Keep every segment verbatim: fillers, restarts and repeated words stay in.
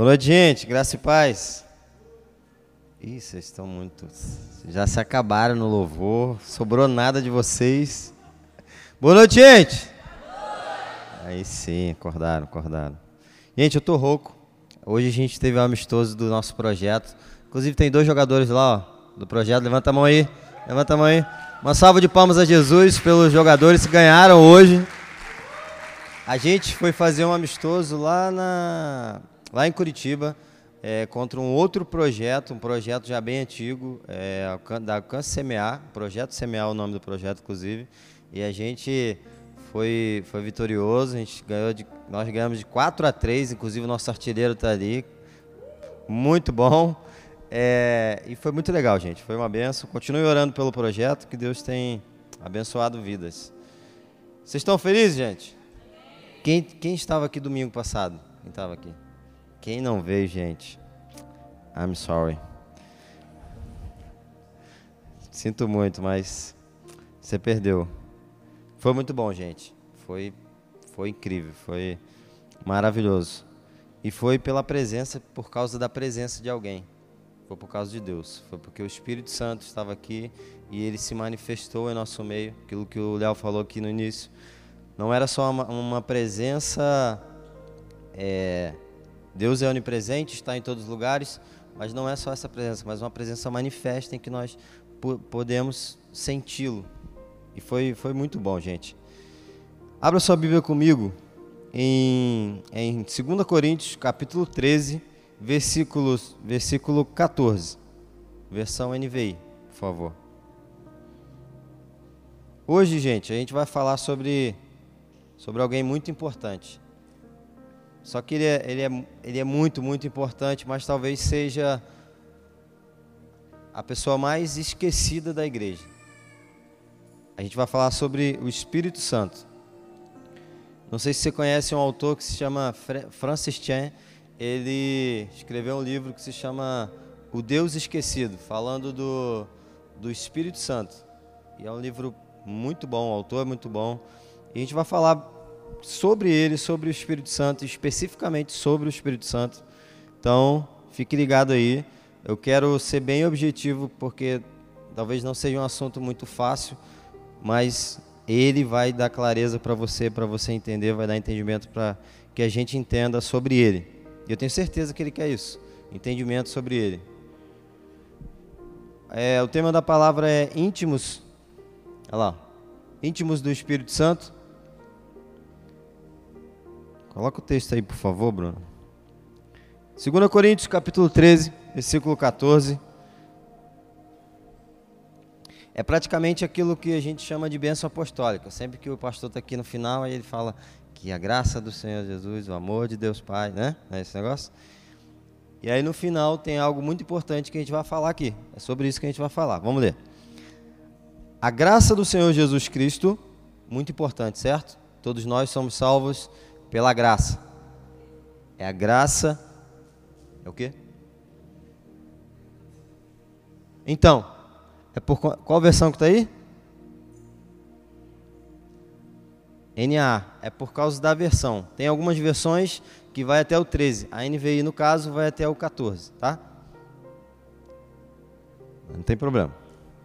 Boa noite, gente. Graça e paz. Ih, vocês estão muito... Já se acabaram no louvor. Sobrou nada de vocês. Boa noite, gente. Aí sim, acordaram, acordaram. Gente, eu tô rouco. Hoje a gente teve um amistoso do nosso projeto. Inclusive tem dois jogadores lá, ó, do projeto. Levanta a mão aí. Levanta a mão aí. Uma salva de palmas a Jesus pelos jogadores que ganharam hoje. A gente foi fazer um amistoso lá, na, lá em Curitiba, é, contra um outro projeto, um projeto já bem antigo, é, da Alcance Semear, Projeto Semear é o nome do projeto, inclusive. E a gente foi, foi vitorioso, a gente ganhou de, nós ganhamos de quatro a três, inclusive o nosso artilheiro está ali. Muito bom. É, e foi muito legal, gente. Foi uma benção. Continue orando pelo projeto, que Deus tem abençoado vidas. Vocês estão felizes, gente? Quem, quem estava aqui domingo passado? Quem estava aqui? Quem não veio, gente? I'm sorry. Sinto muito, mas você perdeu. Foi muito bom, gente. Foi, foi incrível, foi maravilhoso. E foi pela presença, por causa da presença de alguém. Foi por causa de Deus. Foi porque o Espírito Santo estava aqui e ele se manifestou em nosso meio. Aquilo que o Léo falou aqui no início. Não era só uma, uma presença... É, Deus é onipresente, está em todos os lugares, mas não é só essa presença, mas uma presença manifesta em que nós podemos senti-lo. E foi, foi muito bom, gente. Abra sua Bíblia comigo em, em dois Coríntios, capítulo treze, versículos, versículo quatorze. Versão N V I, por favor. Hoje, gente, a gente vai falar sobre, sobre alguém muito importante. Só que ele é, ele, é, ele é muito, muito importante, mas talvez seja a pessoa mais esquecida da igreja. A gente vai falar sobre o Espírito Santo. Não sei se você conhece um autor que se chama Francis Chan. Ele escreveu um livro que se chama O Deus Esquecido, falando do, do Espírito Santo. E é um livro muito bom, o autor é muito bom. E a gente vai falar sobre ele, sobre o Espírito Santo, especificamente sobre o Espírito Santo. Então, fique ligado aí. Eu quero ser bem objetivo, porque talvez não seja um assunto muito fácil, mas ele vai dar clareza para você, para você entender, vai dar entendimento para que a gente entenda sobre ele. E eu tenho certeza que ele quer isso, entendimento sobre ele. É, o tema da palavra é íntimos, olha lá, íntimos do Espírito Santo. Coloca o texto aí, por favor, Bruno. dois Coríntios, capítulo treze, versículo quatorze. É praticamente aquilo que a gente chama de bênção apostólica. Sempre que o pastor está aqui no final, aí ele fala que a graça do Senhor Jesus, o amor de Deus Pai, né? Não é esse negócio? E aí no final tem algo muito importante que a gente vai falar aqui. É sobre isso que a gente vai falar. Vamos ler. A graça do Senhor Jesus Cristo, muito importante, certo? Todos nós somos salvos pela graça. É a graça... É o quê? Então, é por qual, qual versão que está aí? N A, é por causa da versão. Tem algumas versões que vai até o treze. A N V I, no caso, vai até o quatorze, tá? Não tem problema.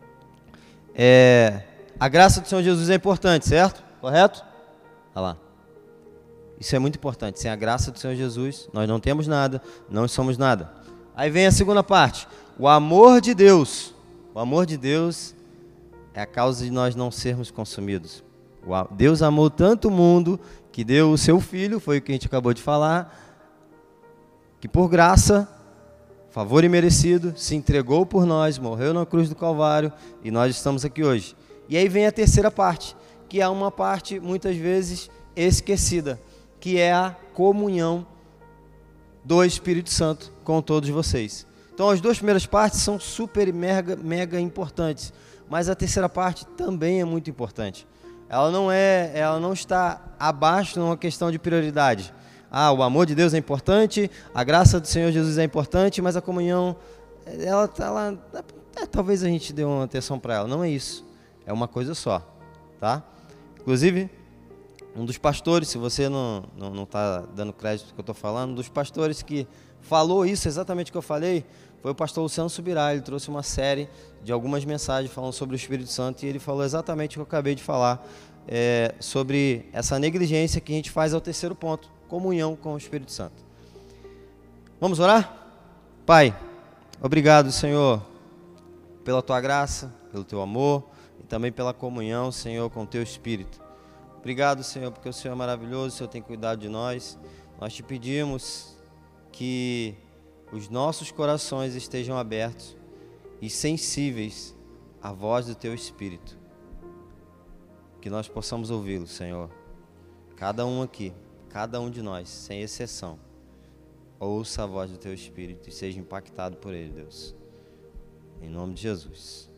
É, a graça do Senhor Jesus é importante, certo? Correto? Olha lá. Isso é muito importante. Sem a graça do Senhor Jesus, nós não temos nada, não somos nada. Aí vem a segunda parte. O amor de Deus. O amor de Deus é a causa de nós não sermos consumidos. Deus amou tanto o mundo que deu o seu Filho, foi o que a gente acabou de falar, que por graça, favor imerecido, se entregou por nós, morreu na cruz do Calvário e nós estamos aqui hoje. E aí vem a terceira parte, que é uma parte muitas vezes esquecida, que é a comunhão do Espírito Santo com todos vocês. Então as duas primeiras partes são super, mega, mega importantes, mas a terceira parte também é muito importante. Ela não é, ela não está abaixo numa questão de prioridade. Ah, o amor de Deus é importante, a graça do Senhor Jesus é importante, mas a comunhão, ela, ela é, talvez a gente dê uma atenção para ela. Não é isso, é uma coisa só, tá? Inclusive, um dos pastores, se você não não não está dando crédito ao que eu estou falando, um dos pastores que falou isso, exatamente o que eu falei, foi o pastor Luciano Subirá. Ele trouxe uma série de algumas mensagens falando sobre o Espírito Santo e ele falou exatamente o que eu acabei de falar, é, sobre essa negligência que a gente faz ao terceiro ponto, comunhão com o Espírito Santo. Vamos orar? Pai, obrigado, Senhor, pela Tua graça, pelo Teu amor e também pela comunhão, Senhor, com o Teu Espírito. Obrigado, Senhor, porque o Senhor é maravilhoso, o Senhor tem cuidado de nós. Nós te pedimos que os nossos corações estejam abertos e sensíveis à voz do Teu Espírito. Que nós possamos ouvi-lo, Senhor. Cada um aqui, cada um de nós, sem exceção, ouça a voz do Teu Espírito e seja impactado por ele, Deus. Em nome de Jesus.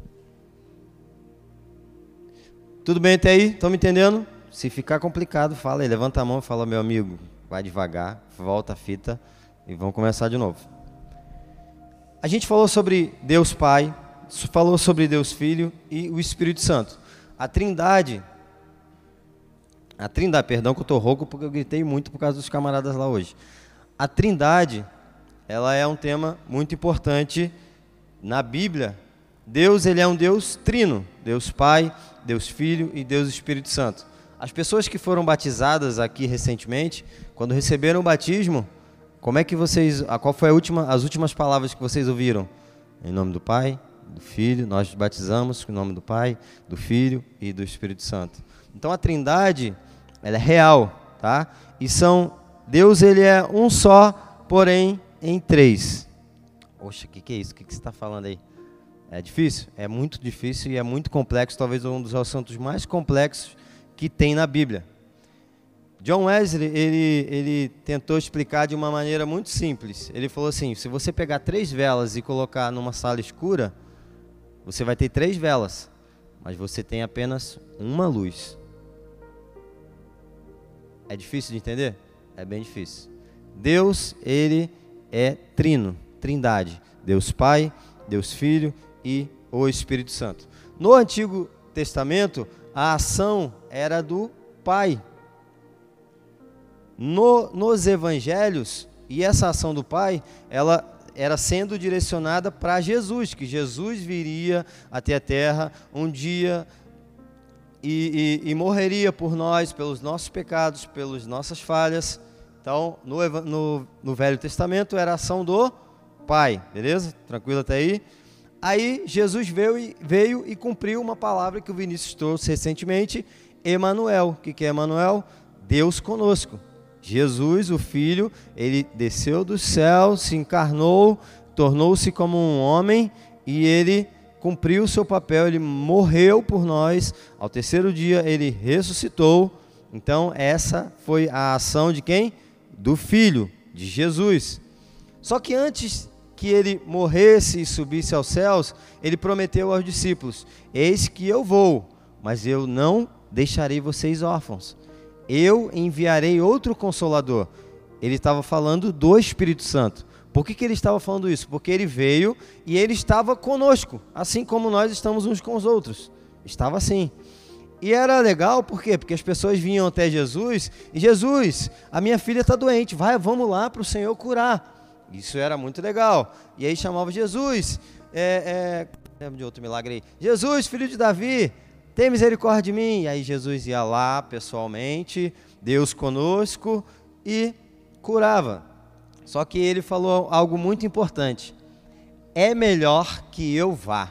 Tudo bem até aí? Estão me entendendo? Se ficar complicado, fala aí, levanta a mão e fala, meu amigo, vai devagar, volta a fita e vamos começar de novo. A gente falou sobre Deus Pai, falou sobre Deus Filho e o Espírito Santo. A Trindade, a Trindade, perdão que eu estou rouco porque eu gritei muito por causa dos camaradas lá hoje. A Trindade, ela é um tema muito importante na Bíblia. Deus, ele é um Deus trino, Deus Pai, Deus Filho e Deus Espírito Santo. As pessoas que foram batizadas aqui recentemente, quando receberam o batismo, como é que vocês, qual foi a última, as últimas palavras que vocês ouviram? Em nome do Pai, do Filho, nós batizamos em nome do Pai, do Filho e do Espírito Santo. Então a Trindade, ela é real, tá? E são, Deus, ele é um só, porém em três. Poxa, o que, que é isso? O que, que você está falando aí? É difícil? É muito difícil e é muito complexo, talvez um dos assuntos mais complexos que tem na Bíblia. John Wesley, ele, ele tentou explicar de uma maneira muito simples. Ele falou assim, se você pegar três velas e colocar numa sala escura, você vai ter três velas, mas você tem apenas uma luz. É difícil de entender? É bem difícil. Deus, ele é trino, trindade. Deus Pai, Deus Filho e o Espírito Santo. No Antigo Testamento, a ação era do Pai. No, nos Evangelhos, e essa ação do Pai, ela era sendo direcionada para Jesus, que Jesus viria até a terra um dia e, e, e morreria por nós, pelos nossos pecados, pelas nossas falhas. Então, no, no, no Velho Testamento era a ação do Pai, beleza? Tranquilo até aí? Aí Jesus veio e, veio e cumpriu uma palavra que o Vinícius trouxe recentemente, Emanuel. O que, que é Emanuel? Deus conosco. Jesus, o Filho, ele desceu do céu, se encarnou, tornou-se como um homem e ele cumpriu o seu papel, ele morreu por nós, ao terceiro dia ele ressuscitou. Então essa foi a ação de quem? Do Filho, de Jesus. Só que antes que ele morresse e subisse aos céus, ele prometeu aos discípulos, eis que eu vou, mas eu não deixarei vocês órfãos. Eu enviarei outro Consolador. Ele estava falando do Espírito Santo. Por que, que ele estava falando isso? Porque ele veio e ele estava conosco, assim como nós estamos uns com os outros. Estava assim. E era legal, por quê? Porque as pessoas vinham até Jesus e Jesus, a minha filha está doente, vai, vamos lá para o Senhor curar. Isso era muito legal. E aí chamava Jesus, é, é, lembro de outro milagre aí, Jesus, filho de Davi, tem misericórdia de mim. E aí Jesus ia lá pessoalmente, Deus conosco e curava. Só que ele falou algo muito importante. É melhor que eu vá.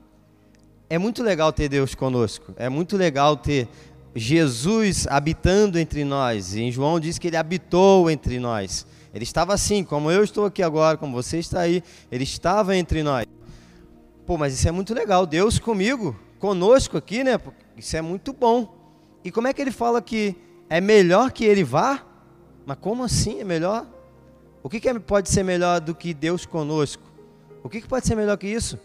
É muito legal ter Deus conosco. É muito legal ter Jesus habitando entre nós. E em João diz que ele habitou entre nós. Ele estava assim, como eu estou aqui agora, como você está aí. Ele estava entre nós. Pô, mas isso é muito legal. Deus comigo, conosco aqui, né? Isso é muito bom. E como é que ele fala que é melhor que ele vá? Mas como assim é melhor? O que, que pode ser melhor do que Deus conosco? O que, que pode ser melhor que isso?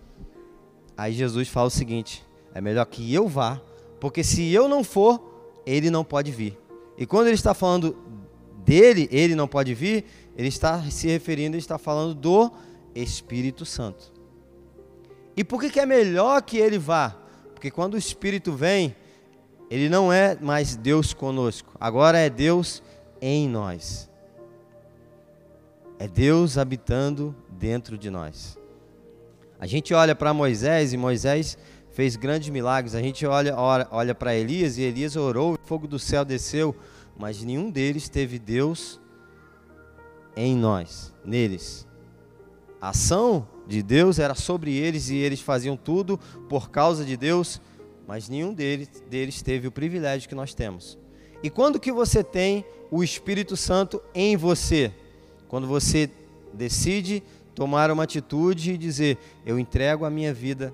Aí Jesus fala o seguinte, é melhor que eu vá, porque se eu não for, ele não pode vir. E quando ele está falando dele, ele não pode vir, ele está se referindo, ele está falando do Espírito Santo. E por que, que é melhor que ele vá? Porque quando o Espírito vem, ele não é mais Deus conosco, agora é Deus em nós. É Deus habitando dentro de nós. A gente olha para Moisés e Moisés fez grandes milagres. A gente olha, olha, olha para Elias e Elias orou, o fogo do céu desceu, mas nenhum deles teve Deus em nós, neles. A ação de Deus era sobre eles e eles faziam tudo por causa de Deus, mas nenhum deles, deles teve o privilégio que nós temos. E quando que você tem o Espírito Santo em você? Quando você decide tomar uma atitude e dizer, eu entrego a minha vida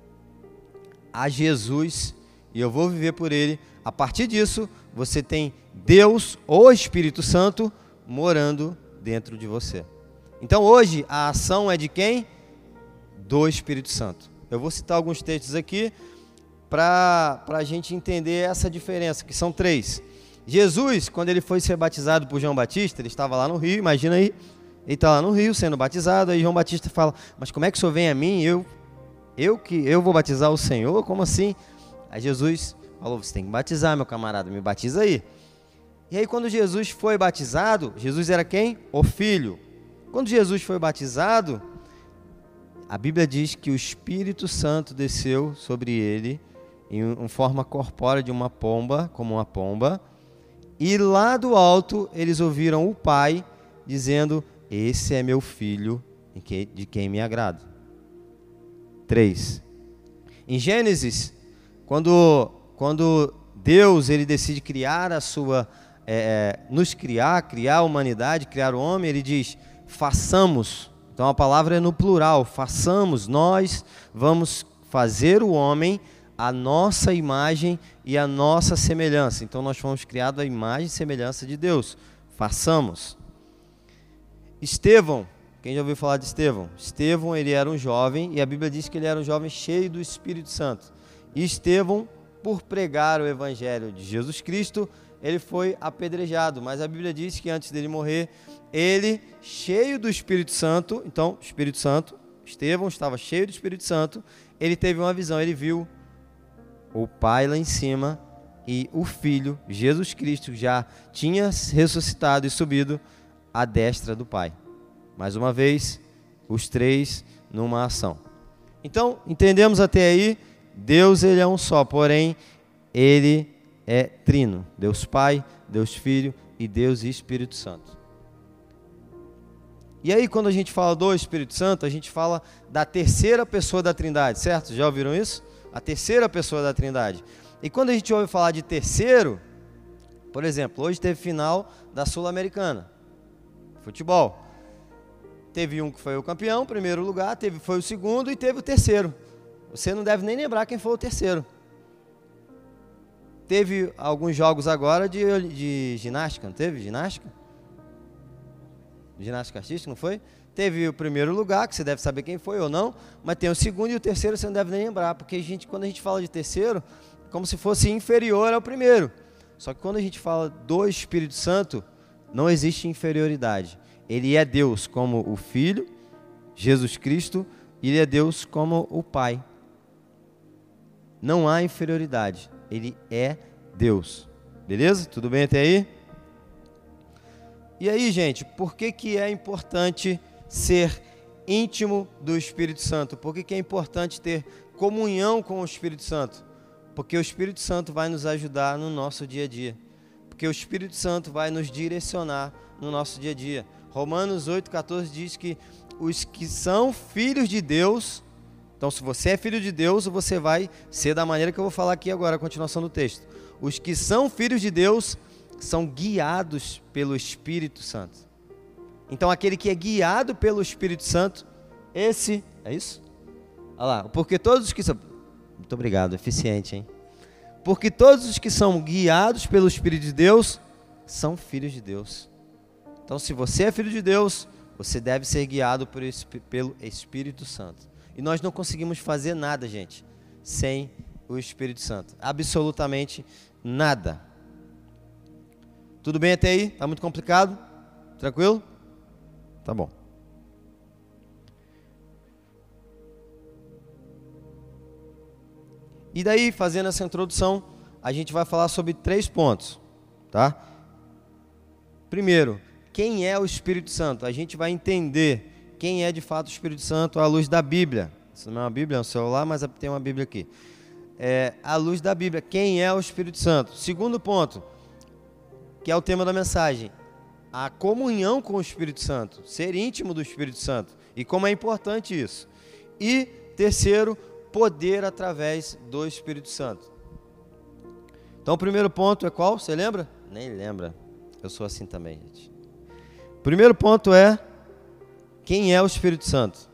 a Jesus e eu vou viver por Ele. A partir disso, você tem Deus, o Espírito Santo, morando dentro de você. Então hoje a ação é de quem? Do Espírito Santo. Eu vou citar alguns textos aqui para a gente entender essa diferença, que são três. Jesus, quando ele foi ser batizado por João Batista, ele estava lá no rio, imagina aí, ele está lá no rio sendo batizado, aí João Batista fala, mas como é que o Senhor vem a mim, eu, eu que eu vou batizar o Senhor, como assim? Aí Jesus falou, você tem que batizar, meu camarada, me batiza aí. E aí quando Jesus foi batizado, Jesus era quem? O Filho. Quando Jesus foi batizado, a Bíblia diz que o Espírito Santo desceu sobre ele em forma corpórea de uma pomba, como uma pomba, e lá do alto eles ouviram o Pai dizendo, esse é meu Filho, de quem me agrado. três. Em Gênesis, quando, quando Deus ele decide criar a sua, é, nos criar, criar a humanidade, criar o homem, ele diz, façamos. Então a palavra é no plural, façamos, nós vamos fazer o homem a nossa imagem e a nossa semelhança. Então nós fomos criados à imagem e semelhança de Deus. Façamos. Estevão, quem já ouviu falar de Estevão? Estevão, ele era um jovem, e a Bíblia diz que ele era um jovem cheio do Espírito Santo. E Estevão, por pregar o Evangelho de Jesus Cristo, ele foi apedrejado, mas a Bíblia diz que antes dele morrer, ele, cheio do Espírito Santo, então, Espírito Santo, Estevão estava cheio do Espírito Santo, ele teve uma visão, ele viu o Pai lá em cima e o Filho, Jesus Cristo, já tinha ressuscitado e subido à destra do Pai. Mais uma vez, os três numa ação. Então, entendemos até aí, Deus ele é um só, porém, ele é trino. Deus Pai, Deus Filho e Deus Espírito Santo. E aí, quando a gente fala do Espírito Santo, a gente fala da terceira pessoa da Trindade, certo? Já ouviram isso? A terceira pessoa da Trindade. E quando a gente ouve falar de terceiro, por exemplo, hoje teve final da Sul-Americana, futebol. Teve um que foi o campeão, primeiro lugar, teve, foi o segundo e teve o terceiro. Você não deve nem lembrar quem foi o terceiro. Teve alguns jogos agora de, de ginástica, não teve ginástica? Ginástica artística, não foi? Teve o primeiro lugar, que você deve saber quem foi ou não, mas tem o segundo e o terceiro você não deve nem lembrar, porque a gente, quando a gente fala de terceiro, como se fosse inferior ao primeiro. Só que quando a gente fala do Espírito Santo, não existe inferioridade. Ele é Deus como o Filho, Jesus Cristo, e ele é Deus como o Pai. Não há inferioridade. Ele é Deus. Beleza? Tudo bem até aí? E aí, gente, por que que é importante ser íntimo do Espírito Santo? Por que que é importante ter comunhão com o Espírito Santo? Porque o Espírito Santo vai nos ajudar no nosso dia a dia. Porque o Espírito Santo vai nos direcionar no nosso dia a dia. Romanos oito, quatorze diz que os que são filhos de Deus, então se você é filho de Deus, você vai ser da maneira que eu vou falar aqui agora, a continuação do texto. Os que são filhos de Deus são guiados pelo Espírito Santo. Então aquele que é guiado pelo Espírito Santo, esse, é isso? Olha lá, porque todos os que são, muito obrigado, eficiente, hein? Porque todos os que são guiados pelo Espírito de Deus, são filhos de Deus. Então se você é filho de Deus, você deve ser guiado por esse, pelo Espírito Santo. E nós não conseguimos fazer nada, gente, sem o Espírito Santo. Absolutamente nada. Tudo bem até aí? Tá muito complicado? Tranquilo? Tá bom. E daí, fazendo essa introdução, a gente vai falar sobre três pontos, tá? Primeiro, quem é o Espírito Santo. A gente vai entender quem é de fato o Espírito Santo à luz da Bíblia. Isso não é uma Bíblia, é um celular, mas tem uma Bíblia aqui. É, à luz da Bíblia, quem é o Espírito Santo. Segundo ponto, que é o tema da mensagem, a comunhão com o Espírito Santo, ser íntimo do Espírito Santo, e como é importante isso. E terceiro, poder através do Espírito Santo. Então o primeiro ponto é qual? Você lembra? Nem lembra, eu sou assim também, gente. O primeiro ponto é, quem é o Espírito Santo?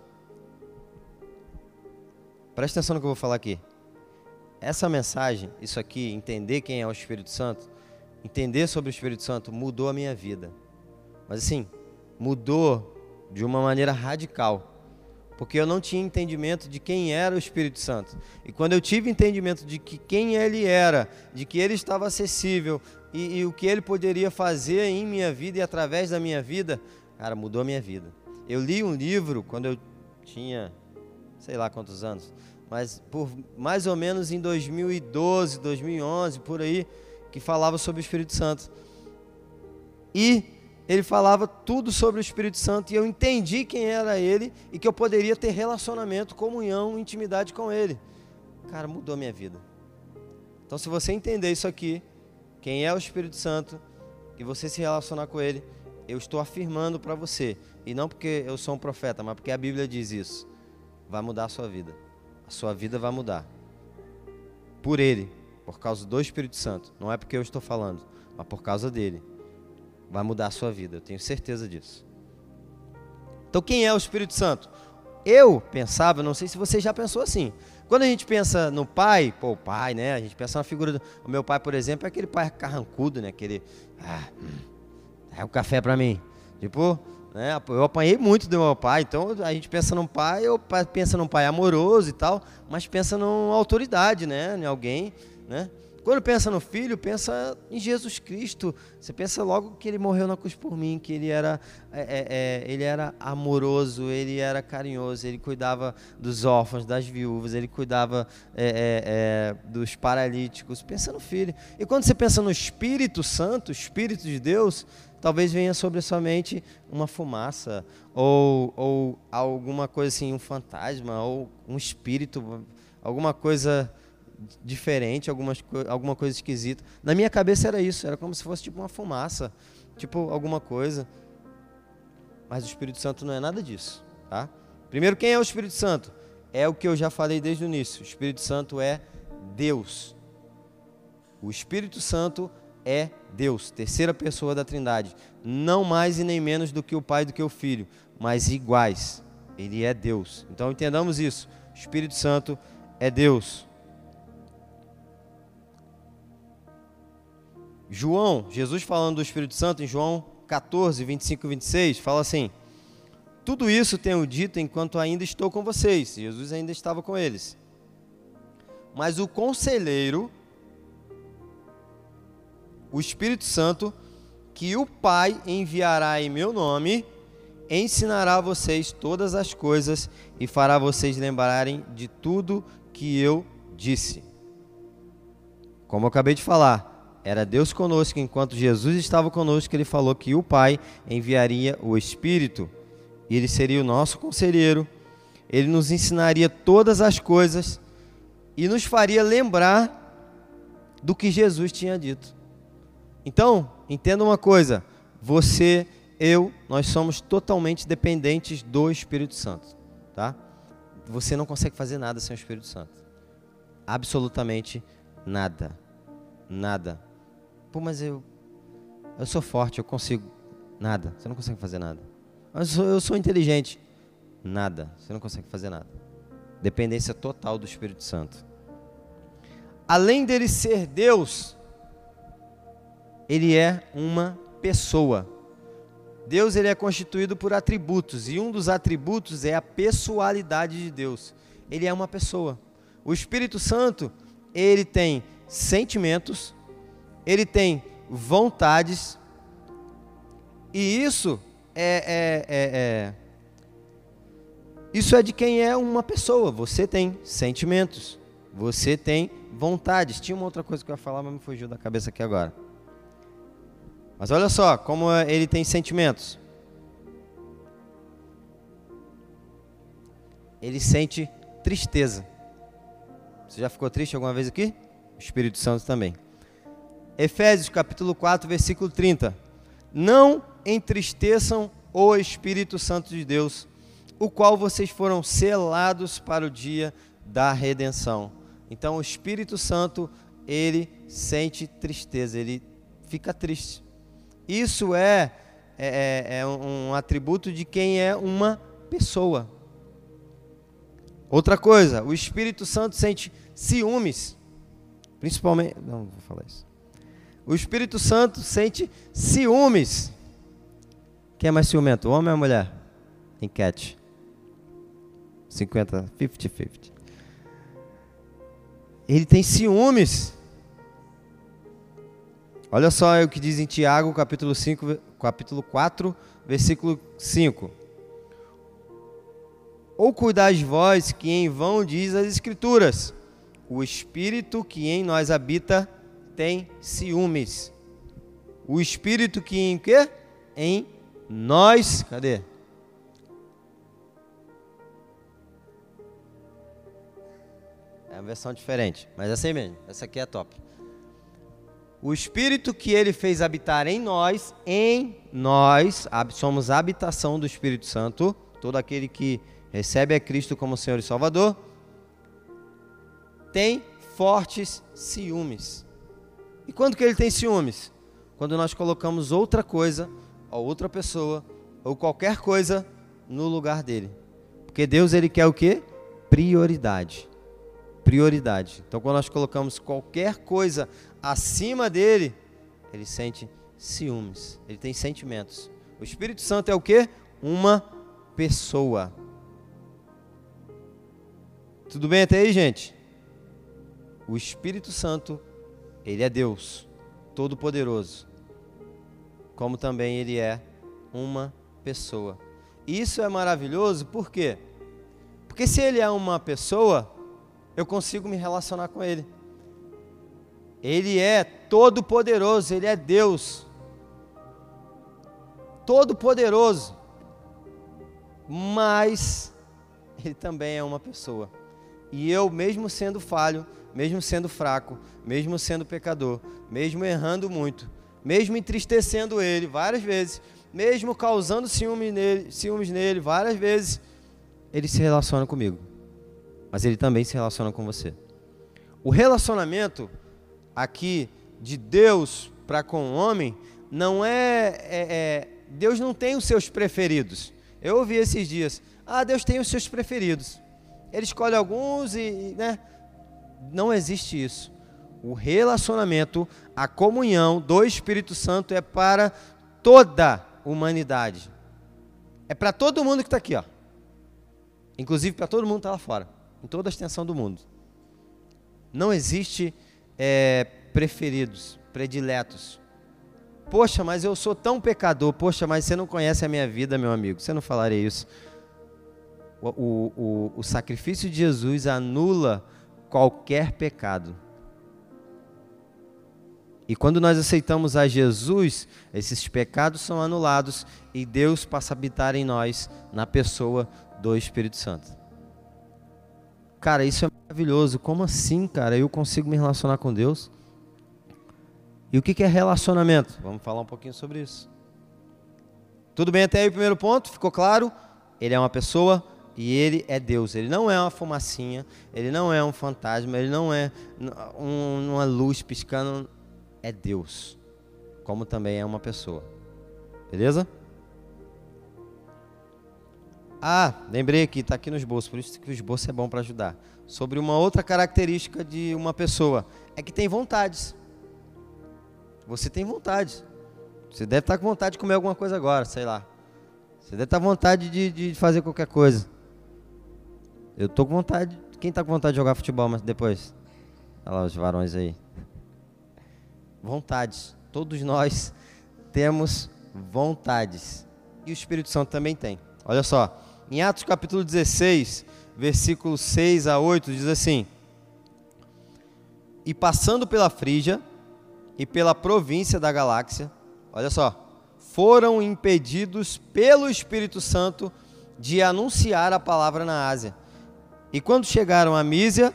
Presta atenção no que eu vou falar aqui. Essa mensagem, isso aqui, entender quem é o Espírito Santo, entender sobre o Espírito Santo, mudou a minha vida. Mas assim, mudou de uma maneira radical. Porque eu não tinha entendimento de quem era o Espírito Santo. E quando eu tive entendimento de que quem ele era, de que ele estava acessível e, e o que ele poderia fazer em minha vida e através da minha vida, cara, mudou a minha vida. Eu li um livro quando eu tinha, sei lá quantos anos, mas por mais ou menos em dois mil e doze, dois mil e onze, por aí, que falava sobre o Espírito Santo. E ele falava tudo sobre o Espírito Santo e eu entendi quem era ele e que eu poderia ter relacionamento, comunhão, intimidade com ele. Cara, mudou a minha vida. Então, se você entender isso aqui, quem é o Espírito Santo, e você se relacionar com ele, eu estou afirmando para você, e não porque eu sou um profeta, mas porque a Bíblia diz isso, vai mudar a sua vida. A sua vida vai mudar. Por ele, por causa do Espírito Santo. Não é porque eu estou falando, mas por causa dele. Vai mudar a sua vida, eu tenho certeza disso. Então quem é o Espírito Santo? Eu pensava, não sei se você já pensou assim. Quando a gente pensa no pai, pô, o pai, né? A gente pensa na figura do... O meu pai, por exemplo, é aquele pai carrancudo, né? Aquele... Ah, dá um café pra mim. Tipo... Né? Eu apanhei muito do meu pai, então a gente pensa num pai, eu pensa num pai amoroso e tal, mas pensa numa autoridade, né? Em alguém, né? Quando pensa no filho, pensa em Jesus Cristo. Você pensa logo que ele morreu na cruz por mim, que ele era, é, é, ele era amoroso, ele era carinhoso, ele cuidava dos órfãos, das viúvas, ele cuidava é, é, é, dos paralíticos. Pensa no filho. E quando você pensa no Espírito Santo, Espírito de Deus, talvez venha sobre a sua mente uma fumaça, ou, ou alguma coisa assim, um fantasma, ou um espírito, alguma coisa diferente, algumas, alguma coisa esquisita. Na minha cabeça era isso, era como se fosse tipo uma fumaça, tipo alguma coisa. Mas o Espírito Santo não é nada disso, tá? Primeiro, quem é o Espírito Santo? É o que eu já falei desde o início. O Espírito Santo é Deus. O Espírito Santo é Deus, terceira pessoa da Trindade. Não mais e nem menos do que o Pai e do que o Filho, mas iguais. Ele é Deus. Então entendamos isso. O Espírito Santo é Deus. João, Jesus falando do Espírito Santo em João catorze, vinte e cinco e vinte e seis, fala assim: tudo isso tenho dito enquanto ainda estou com vocês. Jesus ainda estava com eles. Mas o conselheiro, o Espírito Santo, que o Pai enviará em meu nome, ensinará a vocês todas as coisas e fará vocês lembrarem de tudo que eu disse. Como eu acabei de falar, era Deus conosco, enquanto Jesus estava conosco, ele falou que o Pai enviaria o Espírito, e ele seria o nosso conselheiro, ele nos ensinaria todas as coisas e nos faria lembrar do que Jesus tinha dito. Então, entenda uma coisa, você, eu, nós somos totalmente dependentes do Espírito Santo, tá? Você não consegue fazer nada sem o Espírito Santo, absolutamente nada, nada. Pô, mas eu, eu sou forte, eu consigo. Nada, você não consegue fazer nada. Eu sou, eu sou inteligente. Nada, você não consegue fazer nada. Dependência total do Espírito Santo. Além dele ser Deus, ele é uma pessoa. Deus, ele é constituído por atributos, e um dos atributos é a pessoalidade de Deus. Ele é uma pessoa. O Espírito Santo, ele tem sentimentos, ele tem vontades, e isso é, é, é, é, isso é de quem é uma pessoa. Você tem sentimentos, você tem vontades. Tinha uma outra coisa que eu ia falar, mas me fugiu da cabeça aqui agora. Mas olha só como ele tem sentimentos. Ele sente tristeza. Você já ficou triste alguma vez aqui? O Espírito Santo também. Efésios capítulo quatro, versículo trinta. Não entristeçam o Espírito Santo de Deus, o qual vocês foram selados para o dia da redenção. Então o Espírito Santo, ele sente tristeza, ele fica triste. Isso é, é, é um atributo de quem é uma pessoa. Outra coisa, o Espírito Santo sente ciúmes, principalmente, não vou falar isso. O Espírito Santo sente ciúmes. Quem é mais ciumento, o homem ou a mulher? Enquete. cinquenta, cinquenta, cinquenta. Ele tem ciúmes. Olha só o que diz em Tiago, capítulo cinco, capítulo quatro, versículo cinco. Ou cuidais vós que em vão diz as Escrituras, o Espírito que em nós habita tem ciúmes. O Espírito que em quê? Em nós, cadê? É uma versão diferente, mas essa aí mesmo, essa aqui é top. O Espírito que ele fez habitar em nós, em nós, somos a habitação do Espírito Santo, todo aquele que recebe a Cristo como Senhor e Salvador, tem fortes ciúmes. E quando que ele tem ciúmes? Quando nós colocamos outra coisa, ou outra pessoa, ou qualquer coisa no lugar dele. Porque Deus, ele quer o quê? Prioridade. Prioridade. Então quando nós colocamos qualquer coisa acima dele, ele sente ciúmes, ele tem sentimentos. O Espírito Santo é o quê? Uma pessoa. Tudo bem até aí, gente? O Espírito Santo, ele é Deus, Todo-Poderoso, como também ele é uma pessoa. E isso é maravilhoso, por quê? Porque se ele é uma pessoa, eu consigo me relacionar com ele. Ele é Todo-Poderoso, ele é Deus, Todo-Poderoso, mas ele também é uma pessoa. E eu, mesmo sendo falho, mesmo sendo fraco, mesmo sendo pecador, mesmo errando muito, mesmo entristecendo ele várias vezes, mesmo causando ciúme nele, ciúmes nele várias vezes, ele se relaciona comigo. Mas ele também se relaciona com você. O relacionamento aqui de Deus para com o homem não é, é, é... Deus não tem os seus preferidos. Eu ouvi esses dias, ah, Deus tem os seus preferidos. Ele escolhe alguns e, né? Não existe isso. O relacionamento, a comunhão do Espírito Santo é para toda a humanidade. É para todo mundo que está aqui, ó. Inclusive para todo mundo que está lá fora, em toda a extensão do mundo. Não existe é, preferidos, prediletos. Poxa, mas eu sou tão pecador. Poxa, mas você não conhece a minha vida, meu amigo. Você não falaria isso. O, o, o, o sacrifício de Jesus anula qualquer pecado. E quando nós aceitamos a Jesus, esses pecados são anulados e Deus passa a habitar em nós, na pessoa do Espírito Santo. Cara, isso é maravilhoso. Como assim, cara? Eu consigo me relacionar com Deus? E o que é relacionamento? Vamos falar um pouquinho sobre isso. Tudo bem até aí o primeiro ponto? Ficou claro? Ele é uma pessoa e ele é Deus. Ele não é uma fumacinha, ele não é um fantasma, ele não é um, uma luz piscando. É Deus, como também é uma pessoa. Beleza? Ah, lembrei aqui, está aqui no esboço, por isso que o esboço é bom para ajudar. Sobre uma outra característica de uma pessoa, é que tem vontades. Você tem vontade. Você deve estar com vontade de comer alguma coisa agora, sei lá. Você deve estar com vontade de, de fazer qualquer coisa. Eu estou com vontade. Quem está com vontade de jogar futebol mas depois? Olha lá os varões aí. Vontades. Todos nós temos vontades. E o Espírito Santo também tem. Olha só. Em Atos capítulo dezesseis, versículos seis a oito, diz assim: E passando pela Frígia e pela província da Galáxia, olha só, foram impedidos pelo Espírito Santo de anunciar a palavra na Ásia. E quando chegaram a Mísia,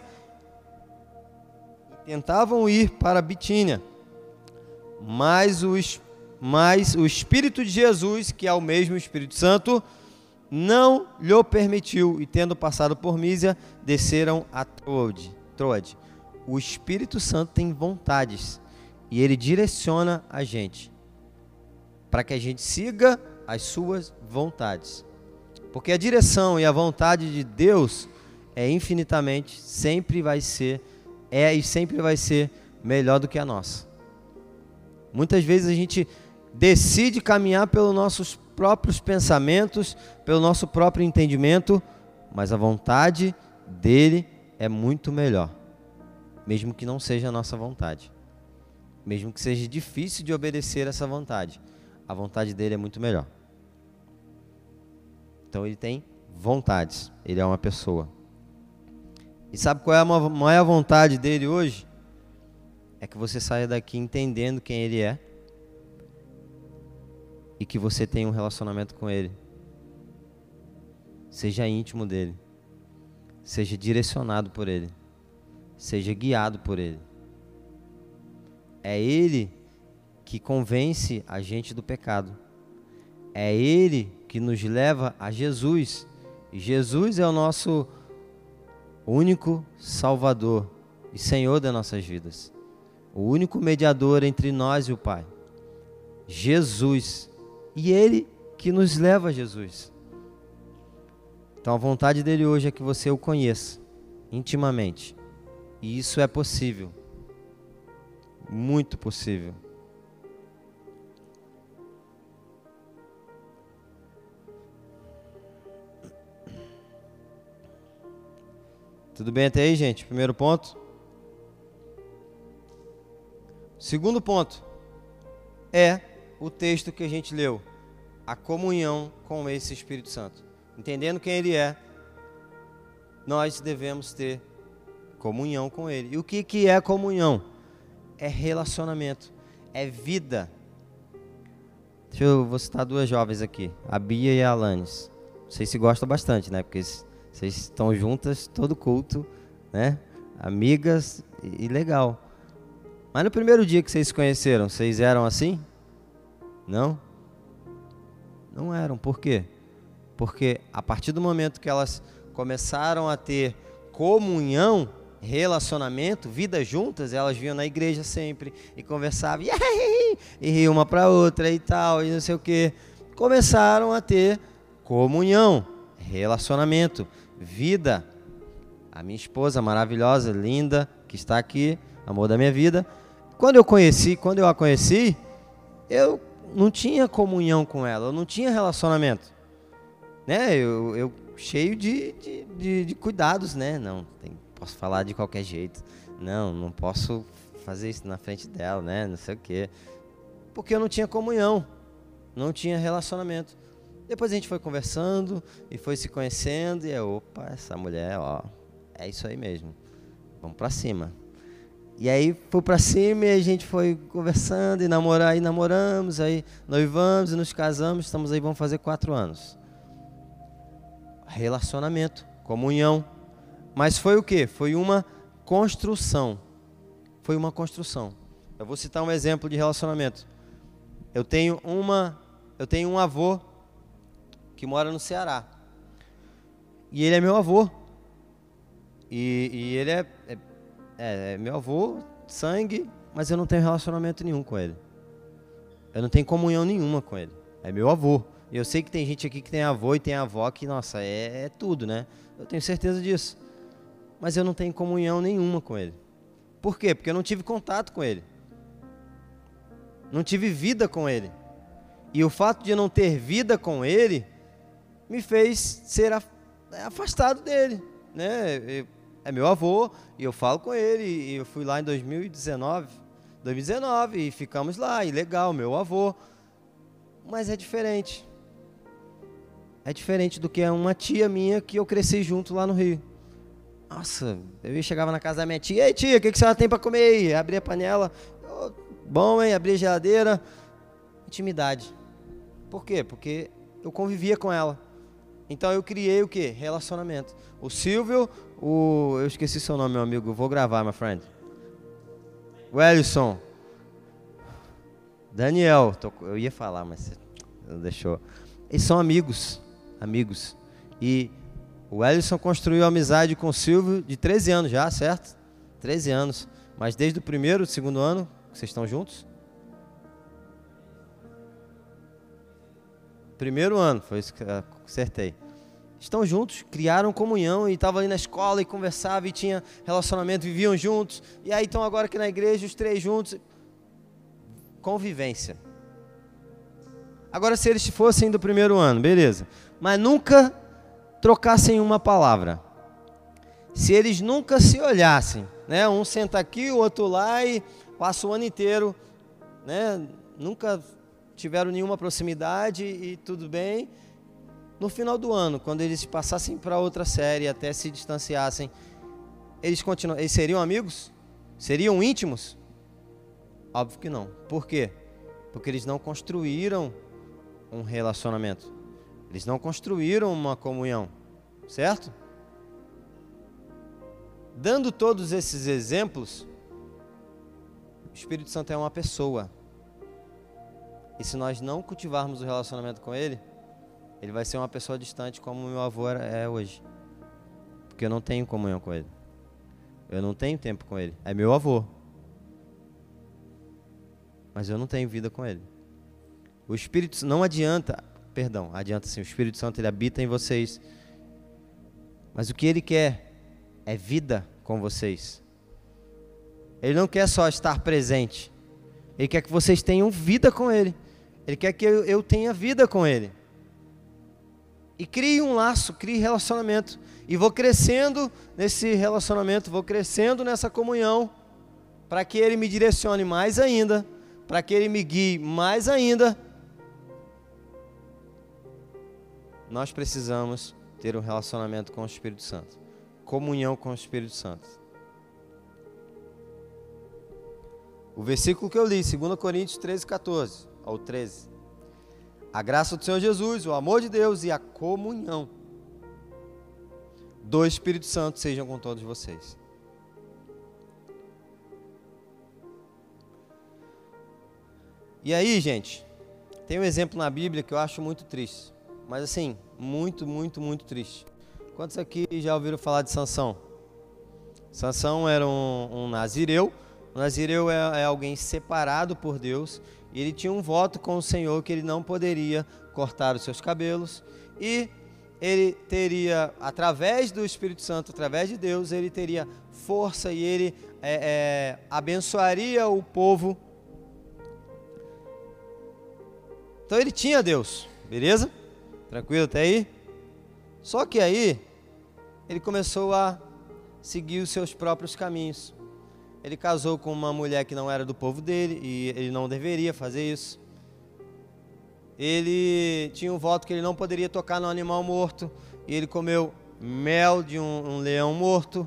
tentavam ir para Bitínia, mas, os, mas o Espírito de Jesus, que é o mesmo Espírito Santo, não lhe permitiu, e tendo passado por Mísia, desceram a Troade. Troade. O Espírito Santo tem vontades, e ele direciona a gente, para que a gente siga as suas vontades. Porque a direção e a vontade de Deus é infinitamente, sempre vai ser, é e sempre vai ser melhor do que a nossa. Muitas vezes a gente decide caminhar pelos nossos próprios pensamentos, pelo nosso próprio entendimento, mas a vontade dele é muito melhor, mesmo que não seja a nossa vontade, mesmo que seja difícil de obedecer essa vontade, a vontade dele é muito melhor. Então ele tem vontades, ele é uma pessoa. E sabe qual é a maior vontade dele hoje? É que você saia daqui entendendo quem ele é e que você tenha um relacionamento com ele. Seja íntimo dele, seja direcionado por ele, seja guiado por ele. É ele que convence a gente do pecado. É ele que nos leva a Jesus. E Jesus é o nosso único Salvador e Senhor das nossas vidas. O único mediador entre nós e o Pai. Jesus. E ele que nos leva a Jesus. Então a vontade dele hoje é que você o conheça intimamente. E isso é possível. Muito possível. Tudo bem até aí, gente? Primeiro ponto. Segundo ponto é o texto que a gente leu. A comunhão com esse Espírito Santo. Entendendo quem ele é, nós devemos ter comunhão com ele. E o que, que é comunhão? É relacionamento, é vida. Deixa eu vou citar duas jovens aqui, a Bia e a Alanis. Vocês se gostam bastante, né? Porque vocês estão juntas todo culto, né? Amigas e, e legal. Mas no primeiro dia que vocês se conheceram, vocês eram assim? Não? Não eram. Por quê? Porque a partir do momento que elas começaram a ter comunhão, relacionamento, vida juntas, elas vinham na igreja sempre e conversavam e, e riam uma para outra e tal, e não sei o que. Começaram a ter comunhão, relacionamento, vida. A minha esposa maravilhosa, linda, que está aqui, amor da minha vida. Quando eu conheci, quando eu a conheci, eu não tinha comunhão com ela, eu não tinha relacionamento, né? Eu, eu cheio de, de, de, de cuidados, né? Não tem, posso falar de qualquer jeito, não, não posso fazer isso na frente dela, né? Não sei o quê, porque eu não tinha comunhão, não tinha relacionamento. Depois a gente foi conversando e foi se conhecendo e é, opa, essa mulher, ó, é isso aí mesmo, vamos pra cima. E aí foi pra cima e a gente foi conversando e namorar, aí namoramos, aí noivamos e nos casamos, estamos aí, vamos fazer quatro anos. Relacionamento, comunhão. Mas foi o quê? Foi uma construção. Foi uma construção. Eu vou citar um exemplo de relacionamento. Eu tenho uma, eu tenho um avô que mora no Ceará. E ele é meu avô. E, e ele é, é, é meu avô, sangue, mas eu não tenho relacionamento nenhum com ele. Eu não tenho comunhão nenhuma com ele. É meu avô. Eu sei que tem gente aqui que tem avô e tem avó que, nossa, é, é tudo, né? Eu tenho certeza disso. Mas eu não tenho comunhão nenhuma com ele. Por quê? Porque eu não tive contato com ele. Não tive vida com ele. E o fato de eu não ter vida com ele me fez ser afastado dele, né? É meu avô e eu falo com ele. E eu fui lá em dois mil e dezenove, dois mil e dezenove e ficamos lá. E legal, meu avô. Mas é diferente. É diferente do que uma tia minha que eu cresci junto lá no Rio. Nossa, eu chegava na casa da minha tia. Ei, tia, o que, que a senhora tem para comer aí? Abria a panela. Oh, bom, hein? Abria a geladeira. intimidade. Por quê? Porque eu convivia com ela. Então eu criei o quê? Relacionamento. O Silvio, o... eu esqueci seu nome, meu amigo. Eu vou gravar, my friend. O Ellison. Daniel. Tô... Eu ia falar, mas você não deixou. Eles são amigos. Amigos. E o Ellison construiu amizade com o Silvio de treze anos já, certo? treze anos. Mas desde o primeiro, segundo ano, que vocês estão juntos? Primeiro ano, foi isso que eu acertei. Estão juntos, criaram comunhão e estavam ali na escola e conversavam e tinha relacionamento, viviam juntos. E aí estão agora aqui na igreja, os três juntos. Convivência. Agora, se eles fossem do primeiro ano, beleza. Mas nunca trocassem uma palavra. Se eles nunca se olhassem, né? Um senta aqui, o outro lá e passa o ano inteiro, né? Nunca tiveram nenhuma proximidade e tudo bem. No final do ano, quando eles passassem para outra série, até se distanciassem, eles continuam, eles seriam amigos? Seriam íntimos? Óbvio que não. Por quê? Porque eles não construíram um relacionamento. Eles não construíram uma comunhão, certo? Dando todos esses exemplos, o Espírito Santo é uma pessoa. E se nós não cultivarmos o relacionamento com Ele, Ele vai ser uma pessoa distante como meu avô é hoje. Porque eu não tenho comunhão com Ele. Eu não tenho tempo com Ele. É meu avô. Mas eu não tenho vida com Ele. O Espírito não adianta, perdão, adianta sim, o Espírito Santo ele habita em vocês. Mas o que Ele quer é vida com vocês. Ele não quer só estar presente. Ele quer que vocês tenham vida com Ele. Ele quer que eu, eu tenha vida com Ele. E crie um laço, crie relacionamento. E vou crescendo nesse relacionamento, vou crescendo nessa comunhão, para que Ele me direcione mais ainda, para que Ele me guie mais ainda. Nós precisamos ter um relacionamento com o Espírito Santo. Comunhão com o Espírito Santo. O versículo que eu li, dois Coríntios treze, quatorze, ou treze. A graça do Senhor Jesus, o amor de Deus e a comunhão do Espírito Santo sejam com todos vocês. E aí, gente, tem um exemplo na Bíblia que eu acho muito triste. Mas assim, muito, muito, muito triste. Quantos aqui já ouviram falar de Sansão? Sansão era um, um nazireu. O nazireu é, é alguém separado por Deus. E ele tinha um voto com o Senhor que ele não poderia cortar os seus cabelos. E ele teria, através do Espírito Santo, através de Deus, ele teria força e ele é, é, abençoaria o povo. Então ele tinha Deus, beleza? Tranquilo até aí? Só que aí, ele começou a seguir os seus próprios caminhos. Ele casou com uma mulher que não era do povo dele, e ele não deveria fazer isso. Ele tinha um voto que ele não poderia tocar no animal morto, e ele comeu mel de um, um leão morto.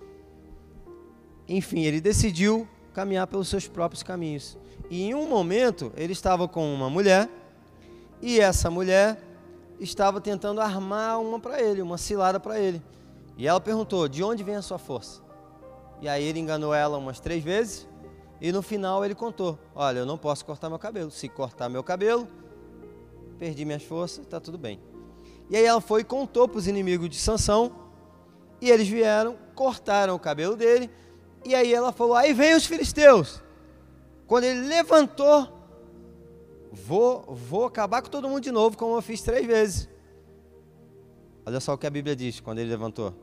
Enfim, ele decidiu caminhar pelos seus próprios caminhos. E em um momento, ele estava com uma mulher, e essa mulher estava tentando armar uma para ele, uma cilada para ele. E ela perguntou, de onde vem a sua força? E aí ele enganou ela umas três vezes, e no final ele contou, olha, eu não posso cortar meu cabelo, se cortar meu cabelo, perdi minhas forças, está tudo bem. E aí ela foi e contou para os inimigos de Sansão, e eles vieram, cortaram o cabelo dele, e aí ela falou, aí vem os filisteus. Quando ele levantou, vou, vou acabar com todo mundo de novo, como eu fiz três vezes. Olha só o que a Bíblia diz, quando ele levantou.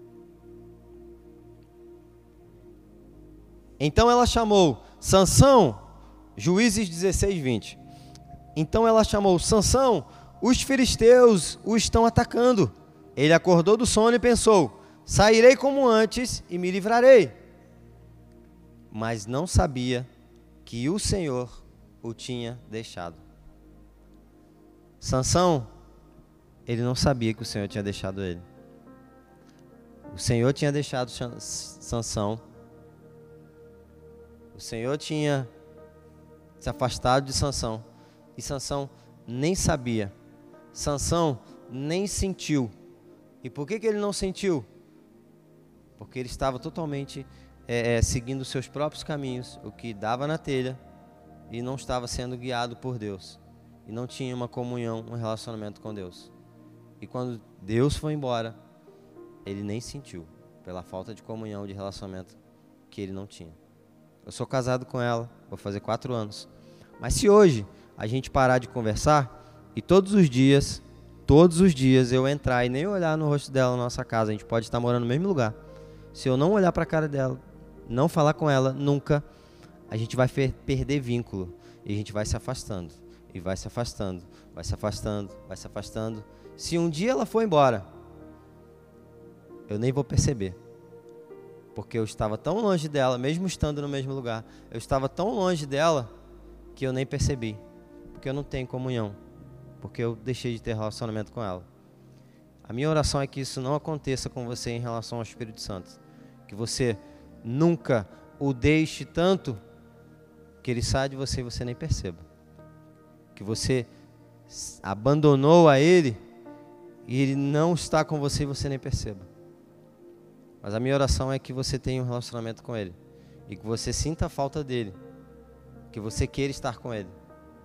Então ela chamou Sansão, Juízes dezesseis, vinte. Então ela chamou Sansão, os filisteus o estão atacando. Ele acordou do sono e pensou, sairei como antes e me livrarei. Mas não sabia que o Senhor o tinha deixado. Sansão, ele não sabia que o Senhor tinha deixado ele. O Senhor tinha deixado Sansão. O Senhor tinha se afastado de Sansão. E Sansão nem sabia. Sansão nem sentiu. E por que que ele não sentiu? Porque ele estava totalmente é, é, seguindo os seus próprios caminhos, o que dava na telha, e não estava sendo guiado por Deus. E não tinha uma comunhão, um relacionamento com Deus. E quando Deus foi embora, ele nem sentiu, pela falta de comunhão, de relacionamento que ele não tinha. Eu sou casado com ela, vou fazer quatro anos. Mas se hoje a gente parar de conversar e todos os dias, todos os dias eu entrar e nem olhar no rosto dela na nossa casa, a gente pode estar morando no mesmo lugar. Se eu não olhar para a cara dela, não falar com ela nunca, a gente vai perder vínculo e a gente vai se afastando. E vai se afastando, vai se afastando, vai se afastando. Se um dia ela for embora, eu nem vou perceber. Porque eu estava tão longe dela, mesmo estando no mesmo lugar, eu estava tão longe dela que eu nem percebi. Porque eu não tenho comunhão. Porque eu deixei de ter relacionamento com ela. A minha oração é que isso não aconteça com você em relação ao Espírito Santo. Que você nunca o deixe tanto que ele saia de você e você nem perceba. Que você abandonou a ele e ele não está com você e você nem perceba. Mas a minha oração é que você tenha um relacionamento com ele e que você sinta a falta dele, que você queira estar com ele.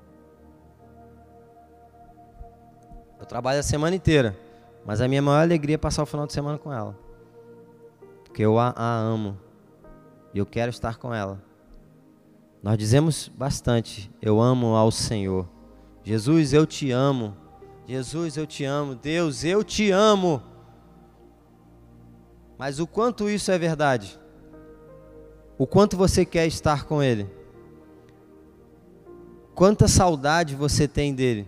Eu trabalho a semana inteira, mas a minha maior alegria é passar o final de semana com ela, porque eu a, a amo e eu quero estar com ela. Nós dizemos bastante: eu amo ao Senhor. Jesus, eu te amo. Jesus, eu te amo. Deus, eu te amo. Mas o quanto isso é verdade? O quanto você quer estar com Ele? Quanta saudade você tem dele?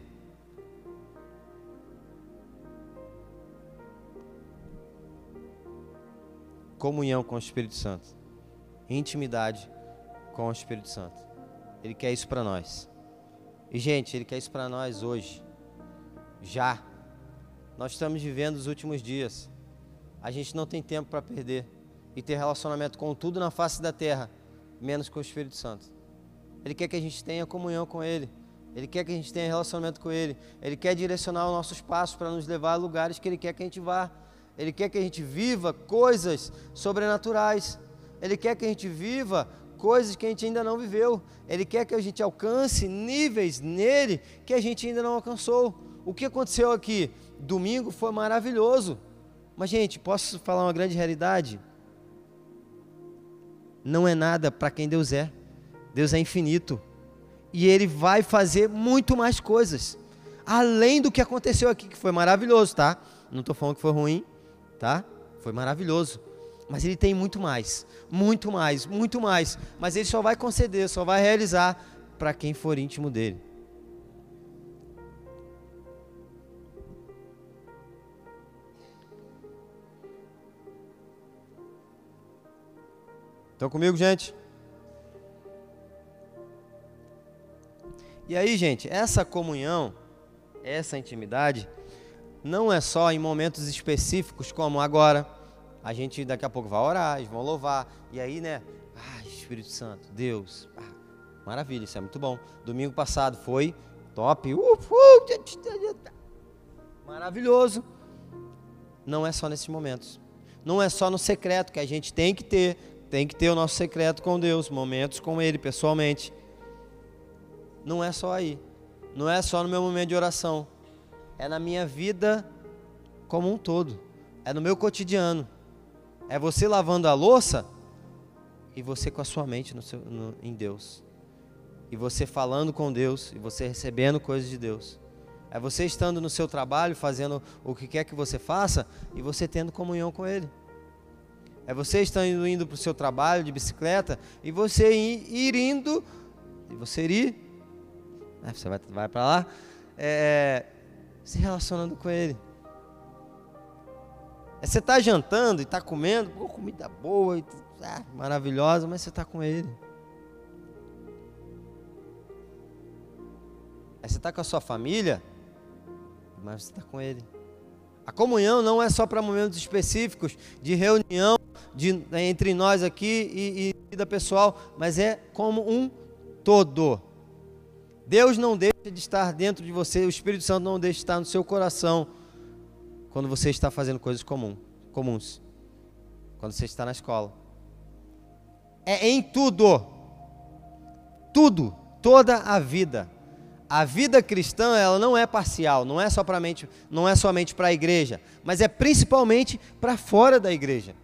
Comunhão com o Espírito Santo. Intimidade com o Espírito Santo. Ele quer isso para nós. E, gente, Ele quer isso para nós hoje. Já. Nós estamos vivendo os últimos dias. A gente não tem tempo para perder e ter relacionamento com tudo na face da terra, menos com o Espírito Santo. Ele quer que a gente tenha comunhão com Ele. Ele quer que a gente tenha relacionamento com Ele. Ele quer direcionar os nossos passos para nos levar a lugares que Ele quer que a gente vá. Ele quer que a gente viva coisas sobrenaturais. Ele quer que a gente viva coisas que a gente ainda não viveu. Ele quer que a gente alcance níveis nele que a gente ainda não alcançou. O que aconteceu aqui? Domingo foi maravilhoso. Mas, gente, posso falar uma grande realidade? Não é nada para quem Deus é. Deus é infinito. E Ele vai fazer muito mais coisas. Além do que aconteceu aqui, que foi maravilhoso, tá? Não estou falando que foi ruim, tá? Foi maravilhoso. Mas Ele tem muito mais, muito mais, muito mais. Mas Ele só vai conceder, só vai realizar para quem for íntimo dEle. Estão comigo, gente? E aí, gente, essa comunhão, essa intimidade, não é só em momentos específicos como agora. A gente daqui a pouco vai orar, eles vão louvar. E aí, né? Ah, Espírito Santo, Deus. Ah, maravilha, isso é muito bom. Domingo passado foi top. Uh, uh, maravilhoso. Não é só nesses momentos. Não é só no secreto que a gente tem que ter. Tem que ter o nosso secreto com Deus. Momentos com Ele, pessoalmente. Não é só aí. Não é só no meu momento de oração. É na minha vida como um todo. É no meu cotidiano. É você lavando a louça e você com a sua mente no seu, no, em Deus. E você falando com Deus e você recebendo coisas de Deus. É você estando no seu trabalho, fazendo o que quer que você faça e você tendo comunhão com Ele. É você estando indo para o seu trabalho de bicicleta e você ir, ir indo, e você ir, né, você vai, vai para lá, é, se relacionando com Ele. É você estar tá jantando e estar tá comendo, pô, comida boa, e, ah, maravilhosa, mas você está com Ele. É você estar tá com a sua família, mas você está com Ele. A comunhão não é só para momentos específicos de reunião de, entre nós aqui e, e vida pessoal, mas é como um todo. Deus não deixa de estar dentro de você, o Espírito Santo não deixa de estar no seu coração quando você está fazendo coisas comum, comuns, quando você está na escola. É em tudo, tudo, toda a vida. A vida cristã, ela não é parcial, não é só pra mente, não é somente para a igreja, mas é principalmente para fora da igreja.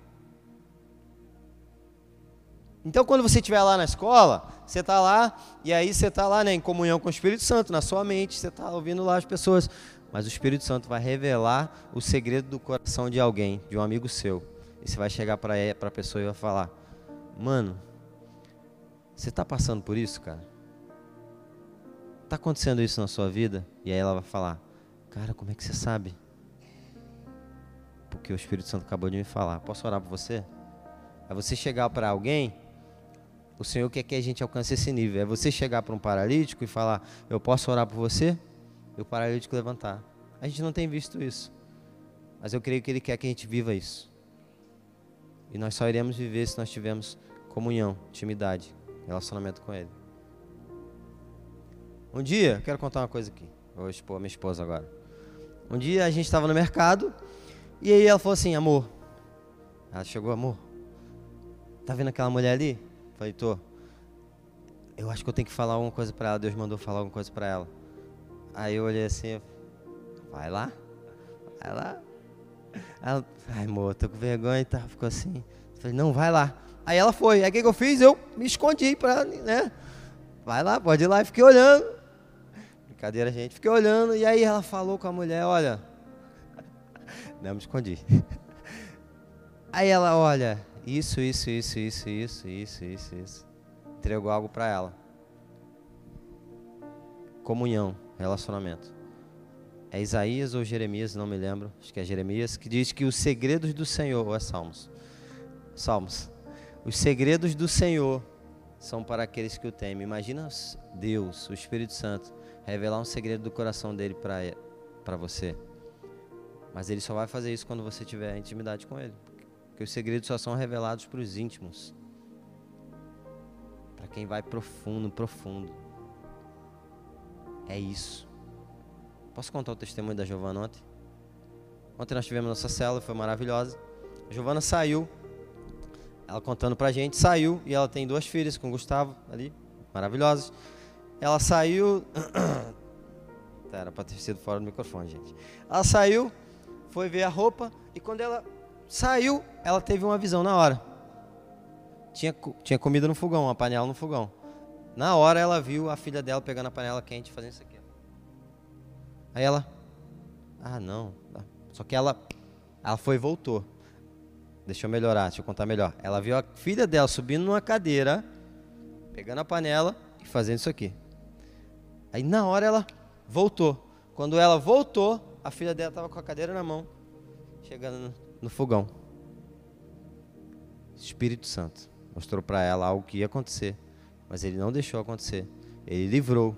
Então, quando você estiver lá na escola, você está lá, e aí você está lá, né, em comunhão com o Espírito Santo, na sua mente, você está ouvindo lá as pessoas, mas o Espírito Santo vai revelar o segredo do coração de alguém, de um amigo seu, e você vai chegar para a pessoa e vai falar: mano, você está passando por isso, cara? Está acontecendo isso na sua vida? E aí ela vai falar: cara, como é que você sabe? Porque o Espírito Santo acabou de me falar. Posso orar por você? É você chegar para alguém, o Senhor quer que a gente alcance esse nível. É você chegar para um paralítico e falar: eu posso orar por você? E o paralítico levantar. A gente não tem visto isso, mas eu creio que Ele quer que a gente viva isso. E nós só iremos viver se nós tivermos comunhão, intimidade, relacionamento com Ele. Um dia, eu quero contar uma coisa aqui. Vou expor a minha esposa agora. Um dia a gente estava no mercado, e aí ela falou assim: amor. Ela chegou: amor, tá vendo aquela mulher ali? Eu falei: tô. Eu acho que eu tenho que falar alguma coisa para ela. Deus mandou falar alguma coisa para ela. Aí eu olhei assim: vai lá, vai lá. Ela: ai, amor, tô com vergonha e tal. Ficou assim. Eu falei: não, vai lá. Aí ela foi. Aí o que, que eu fiz? Eu me escondi pra, né? Vai lá, pode ir lá. E fiquei olhando. Brincadeira, gente. Fiquei olhando. E aí ela falou com a mulher: olha. Não, me escondi. Aí ela: olha, isso, isso, isso, isso, isso, isso, isso, isso. Entregou algo para ela. Comunhão, relacionamento. É Isaías ou Jeremias, não me lembro. Acho que é Jeremias, que diz que os segredos do Senhor, ou é Salmos? Salmos. Os segredos do Senhor são para aqueles que o temem. Imagina Deus, o Espírito Santo, revelar um segredo do coração dele para para você. Mas Ele só vai fazer isso quando você tiver intimidade com Ele. Porque os segredos só são revelados para os íntimos. Para quem vai profundo, profundo. É isso. Posso contar o testemunho da Giovana ontem? Ontem nós tivemos nossa célula, foi maravilhosa. A Giovana saiu, ela contando pra gente, saiu, e ela tem duas filhas com o Gustavo ali, maravilhosas. Ela saiu... Era pra ter sido fora do microfone, gente. Ela saiu, foi ver a roupa, e quando ela saiu, ela teve uma visão na hora. Tinha, tinha comida no fogão, uma panela no fogão. Na hora ela viu a filha dela pegando a panela quente e fazendo isso aqui. Aí ela... ah, não. Só que ela, ela foi e voltou. Deixa eu melhorar, deixa eu contar melhor. Ela viu a filha dela subindo numa cadeira, pegando a panela e fazendo isso aqui. Aí na hora ela voltou. Quando ela voltou, a filha dela estava com a cadeira na mão, chegando no, no fogão. Espírito Santo mostrou para ela algo que ia acontecer, mas Ele não deixou acontecer. Ele livrou.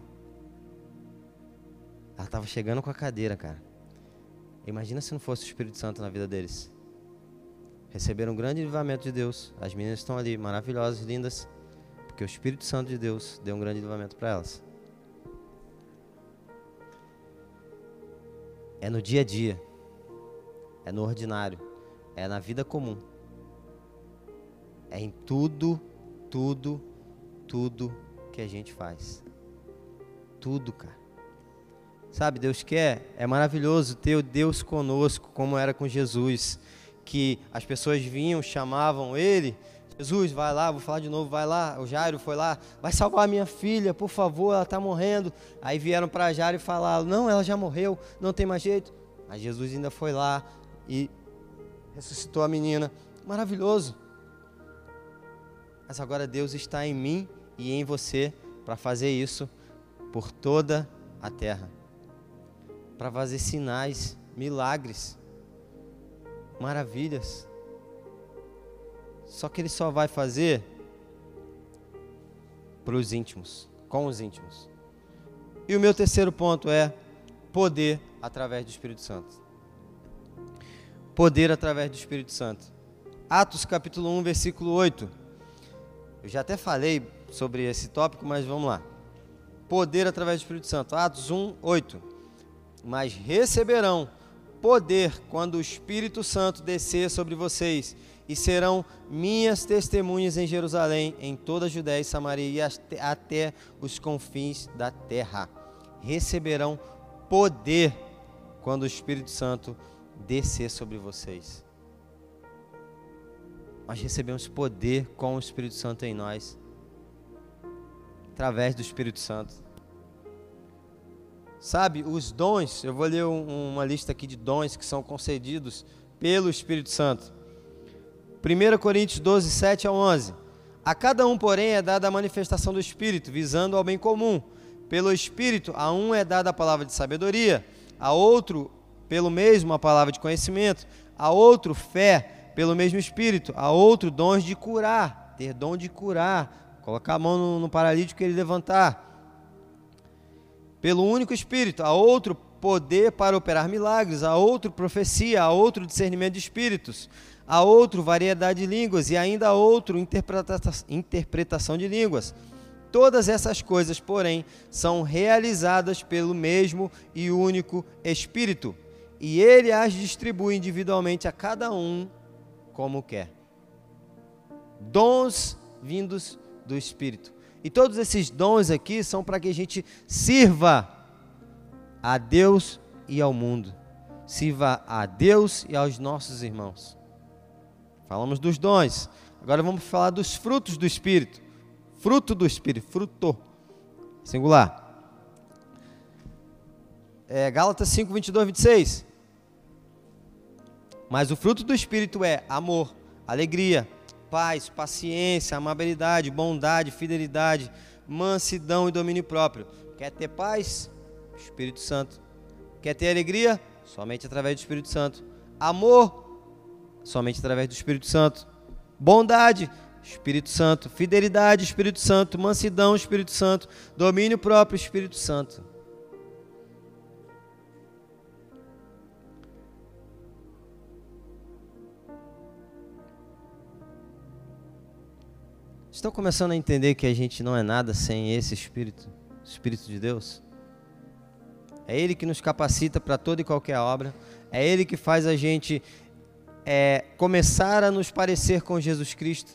Ela estava chegando com a cadeira, cara. Imagina se não fosse o Espírito Santo na vida deles. Receberam um grande livramento de Deus. As meninas estão ali, maravilhosas, lindas, porque o Espírito Santo de Deus deu um grande livramento para elas. É no dia a dia. É no ordinário. É na vida comum. É em tudo, tudo, tudo que a gente faz. Tudo, cara. Sabe, Deus quer, é maravilhoso ter o Deus conosco, como era com Jesus, que as pessoas vinham, chamavam Ele: Jesus, vai lá, vou falar de novo, vai lá. O Jairo foi lá: vai salvar a minha filha, por favor, ela está morrendo. Aí vieram para Jairo e falaram: não, ela já morreu, não tem mais jeito. Mas Jesus ainda foi lá e ressuscitou a menina. Maravilhoso. Mas agora Deus está em mim e em você para fazer isso por toda a terra. Para fazer sinais, milagres, maravilhas. Só que Ele só vai fazer para os íntimos, com os íntimos. E o meu terceiro ponto é poder através do Espírito Santo. Poder através do Espírito Santo. Atos capítulo um, versículo oito. Eu já até falei sobre esse tópico, mas vamos lá. poder através do Espírito Santo. Atos um, oito. Mas receberão poder quando o Espírito Santo descer sobre vocês, e serão minhas testemunhas em Jerusalém, em toda a Judéia e Samaria e até os confins da terra. Receberão poder quando o Espírito Santo descer sobre vocês. Nós recebemos poder com o Espírito Santo em nós, através do Espírito Santo. Sabe, os dons, eu vou ler um, uma lista aqui de dons que são concedidos pelo Espírito Santo. primeira Coríntios doze, sete a onze. A cada um, porém, é dada a manifestação do Espírito, visando ao bem comum. Pelo Espírito, a um é dada a palavra de sabedoria, a outro, pelo mesmo, a palavra de conhecimento, a outro, fé, pelo mesmo Espírito, a outro, dons de curar, ter dom de curar, colocar a mão no, no paralítico e ele levantar. Pelo único Espírito, a outro, poder para operar milagres, a outro, profecia, a outro, discernimento de espíritos, a outro, variedade de línguas, e ainda a outro, interpreta interpretação de línguas. Todas essas coisas, porém, são realizadas pelo mesmo e único Espírito, e ele as distribui individualmente a cada um como quer. Dons vindos do Espírito. E todos esses dons aqui são para que a gente sirva a Deus e ao mundo. Sirva a Deus e aos nossos irmãos. Falamos dos dons. Agora vamos falar dos frutos do Espírito. Fruto do Espírito, fruto, singular. É, Gálatas cinco, vinte e dois, vinte e seis. Mas o fruto do Espírito é amor, alegria, paz, paciência, amabilidade, bondade, fidelidade, mansidão e domínio próprio. Quer ter paz? Espírito Santo. Quer ter alegria? Somente através do Espírito Santo. Amor? Somente através do Espírito Santo. Bondade? Espírito Santo. Fidelidade? Espírito Santo. Mansidão? Espírito Santo. Domínio próprio? Espírito Santo. Estão começando a entender que a gente não é nada sem esse Espírito, Espírito de Deus? É Ele que nos capacita para toda e qualquer obra. É Ele que faz a gente é, começar a nos parecer com Jesus Cristo.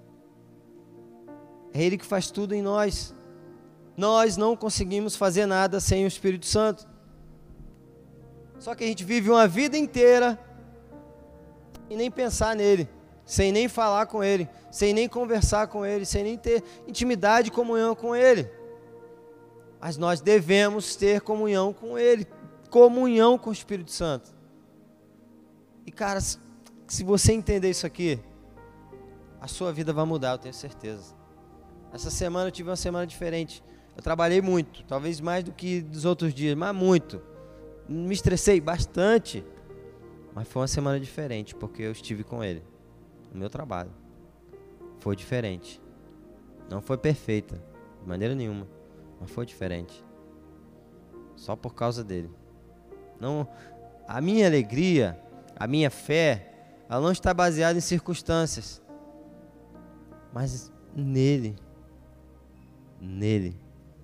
É Ele que faz tudo em nós. Nós não conseguimos fazer nada sem o Espírito Santo. Só que a gente vive uma vida inteira e nem pensar nele, sem nem falar com Ele, sem nem conversar com Ele, sem nem ter intimidade e comunhão com Ele. Mas nós devemos ter comunhão com Ele, comunhão com o Espírito Santo. E cara, se, se você entender isso aqui, a sua vida vai mudar, eu tenho certeza. Essa semana eu tive uma semana diferente. Eu trabalhei muito, talvez mais do que dos outros dias, mas muito. Me estressei bastante, mas foi uma semana diferente, porque eu estive com Ele. O meu trabalho foi diferente. Não foi perfeita, de maneira nenhuma, mas foi diferente. Só por causa dele. Não, a minha alegria, a minha fé, ela não está baseada em circunstâncias, mas nele. Nele.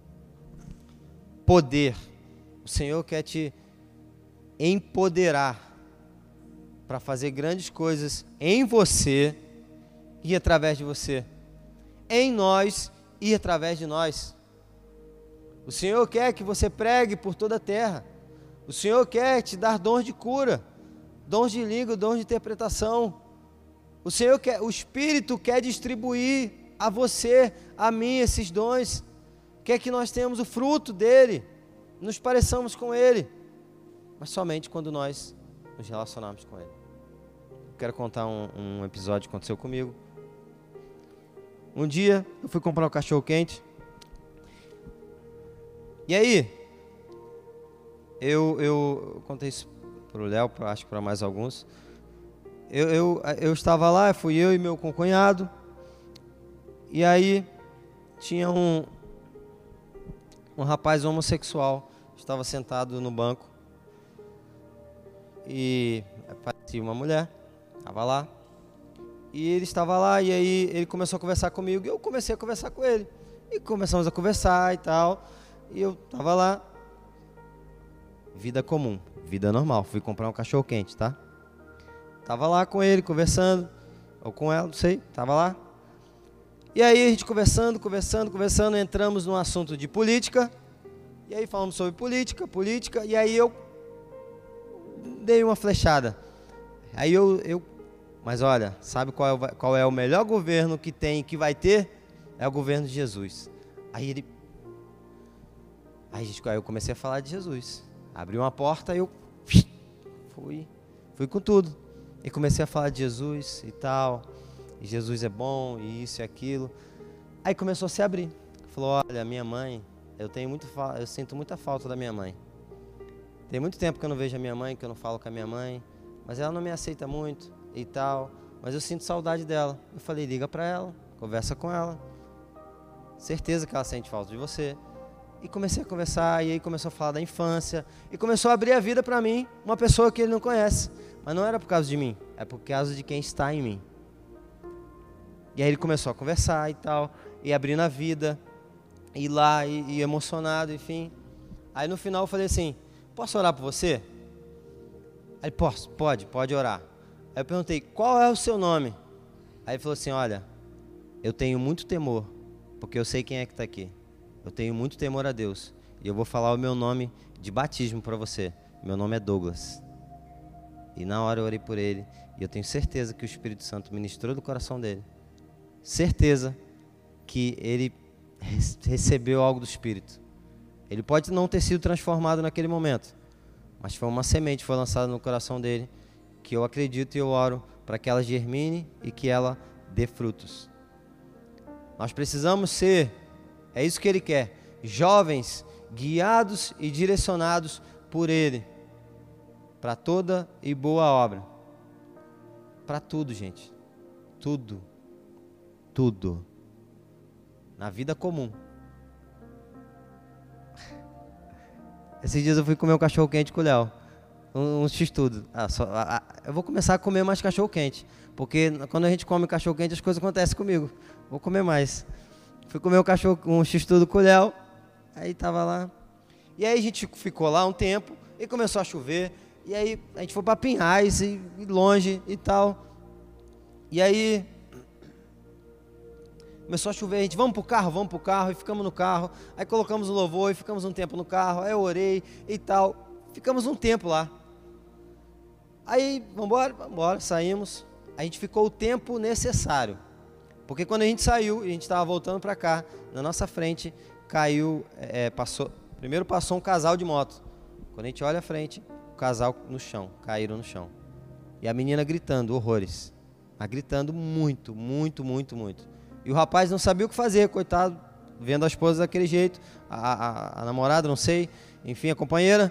Poder. O Senhor quer te empoderar para fazer grandes coisas em você e através de você, em nós e através de nós. O Senhor quer que você pregue por toda a terra. O Senhor quer te dar dons de cura, dons de língua, dons de interpretação. O Senhor quer, o Espírito quer distribuir a você, a mim, esses dons. Quer que nós tenhamos o fruto dele, nos pareçamos com ele, mas somente quando nós nos relacionarmos com ele. Quero contar um, um episódio que aconteceu comigo. Um dia eu fui comprar um cachorro quente. E aí, eu, eu, eu contei isso para o Léo, acho que para mais alguns. Eu, eu, eu estava lá, fui eu e meu concunhado. E aí tinha um, um rapaz homossexual, estava sentado no banco. E parecia uma mulher. Estava lá, e ele estava lá, e aí ele começou a conversar comigo, e eu comecei a conversar com ele, e começamos a conversar e tal, E eu tava lá, vida comum, vida normal. Fui comprar um cachorro quente, tá? Tava lá com ele, conversando, ou com ela, não sei, tava lá. E aí a gente conversando, conversando, conversando, entramos num assunto de política. E aí falamos sobre política, política, e aí eu dei uma flechada. Aí eu, eu mas olha, sabe qual é, o, qual é o melhor governo que tem, que vai ter? É o governo de Jesus. Aí ele, aí, gente, aí eu comecei a falar de Jesus. Abri uma porta e eu fui, fui com tudo. E comecei a falar de Jesus e tal. E Jesus é bom, e isso e aquilo. Aí começou a se abrir. Falou, olha, minha mãe, eu tenho muito, eu sinto muita falta da minha mãe. Tem muito tempo que eu não vejo a minha mãe, que eu não falo com a minha mãe. Mas ela não me aceita muito e tal. Mas eu sinto saudade dela. Eu falei, liga pra ela, conversa com ela. Certeza que ela sente falta de você. E comecei a conversar, e aí começou a falar da infância. E começou a abrir a vida pra mim, uma pessoa que ele não conhece. Mas não era por causa de mim, é por causa de quem está em mim. E aí ele começou a conversar e tal, e abrindo a vida, e lá, e, e emocionado, enfim. Aí no final eu falei assim, posso orar por você? Aí, posso, pode, pode orar. Aí eu perguntei, qual é o seu nome? Aí ele falou assim, olha, eu tenho muito temor, porque eu sei quem é que está aqui. Eu tenho muito temor a Deus, e eu vou falar o meu nome de batismo para você. Meu nome é Douglas. E na hora eu orei por ele, e eu tenho certeza que o Espírito Santo ministrou do coração dele. Certeza que ele recebeu algo do Espírito. Ele pode não ter sido transformado naquele momento, mas foi uma semente que foi lançada no coração dele, que eu acredito e eu oro para que ela germine e que ela dê frutos. Nós precisamos ser, é isso que ele quer, jovens guiados e direcionados por ele, para toda e boa obra. Para tudo, gente. Tudo. Tudo. Na vida comum. Esses dias eu fui comer um cachorro quente com o Léo. Um, um x-tudo. Ah, só, ah, ah, eu vou começar a comer mais cachorro quente. Porque quando a gente come cachorro quente, as coisas acontecem comigo. Vou comer mais. Fui comer um cachorro, um x-tudo com o Léo. Aí tava lá. E aí a gente ficou lá um tempo. E começou a chover. E aí a gente foi para Pinhais, e, e longe e tal. E aí começou a chover, a gente, vamos pro carro, vamos pro carro, e ficamos no carro. Aí colocamos o louvor e ficamos um tempo no carro. Aí eu orei e tal. Ficamos um tempo lá. Aí, vamos embora, vamos embora, saímos. A gente ficou o tempo necessário. Porque quando a gente saiu, e a gente estava voltando para cá, na nossa frente, caiu, é, passou, primeiro passou um casal de moto. Quando a gente olha à frente, o casal no chão, caíram no chão. E a menina gritando, horrores. Mas gritando muito, muito, muito, muito. E o rapaz não sabia o que fazer, coitado, vendo a esposa daquele jeito, a, a, a namorada, não sei, enfim, a companheira,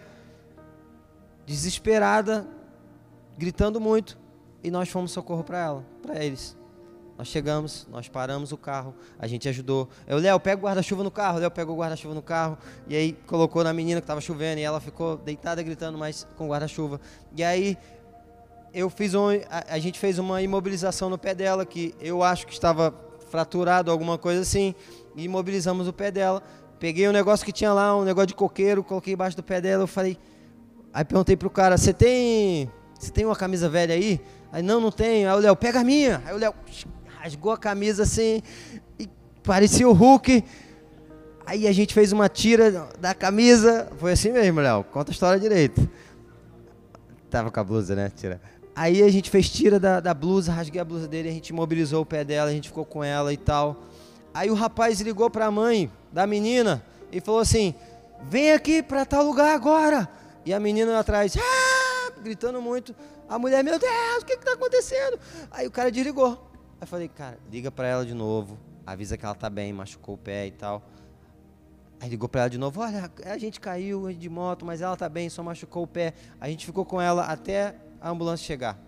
desesperada, gritando muito. E nós fomos socorro para ela, para eles. Nós chegamos, nós paramos o carro, a gente ajudou. Eu, Léo, pega o guarda-chuva no carro. Léo pegou o guarda-chuva no carro e aí colocou na menina que estava chovendo e ela ficou deitada gritando, mas com o guarda-chuva. E aí eu fiz um, a, a gente fez uma imobilização no pé dela, que eu acho que estava fraturado, alguma coisa assim, e imobilizamos o pé dela. Peguei um negócio que tinha lá, um negócio de coqueiro, coloquei embaixo do pé dela. Eu falei, aí perguntei pro cara, você tem, você tem uma camisa velha aí? Aí, não, não tenho. Aí o Léo, pega a minha. Aí o Léo rasgou a camisa assim, e parecia o Hulk. Aí a gente fez uma tira da camisa. Foi assim mesmo, Léo, conta a história direito. Tava com a blusa, né? Tira. Aí a gente fez tira da, da blusa, rasguei a blusa dele, a gente imobilizou o pé dela, a gente ficou com ela e tal. Aí o rapaz ligou pra mãe da menina e falou assim, vem aqui pra tal lugar agora. E a menina atrás, ah! Gritando muito. A mulher, meu Deus, o que que tá acontecendo? Aí o cara desligou. Aí eu falei, cara, liga pra ela de novo, avisa que ela tá bem, machucou o pé e tal. Aí ligou pra ela de novo, olha, a gente caiu de moto, mas ela tá bem, só machucou o pé. A gente ficou com ela até a ambulância chegar.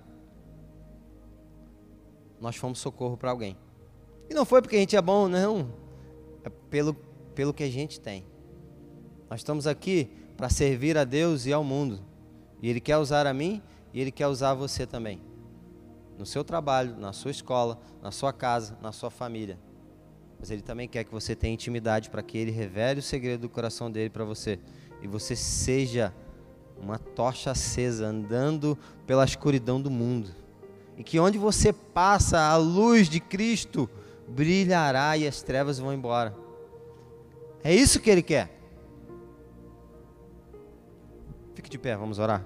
Nós fomos socorro para alguém. E não foi porque a gente é bom, não. É pelo, pelo que a gente tem. Nós estamos aqui para servir a Deus e ao mundo. E Ele quer usar a mim e Ele quer usar você também. No seu trabalho, na sua escola, na sua casa, na sua família. mas Ele também quer que você tenha intimidade para que Ele revele o segredo do coração dele para você. E você seja uma tocha acesa, andando pela escuridão do mundo. E que onde você passa, a luz de Cristo brilhará e as trevas vão embora. É isso que Ele quer. Fique de pé, vamos orar.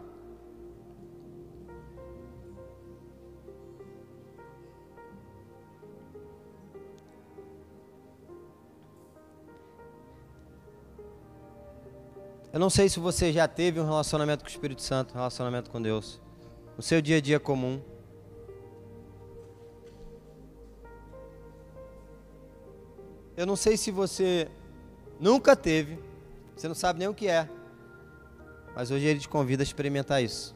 Eu não sei se você já teve um relacionamento com o Espírito Santo, um relacionamento com Deus, no seu dia a dia comum. Eu não sei se você nunca teve, você não sabe nem o que é, mas hoje Ele te convida a experimentar isso.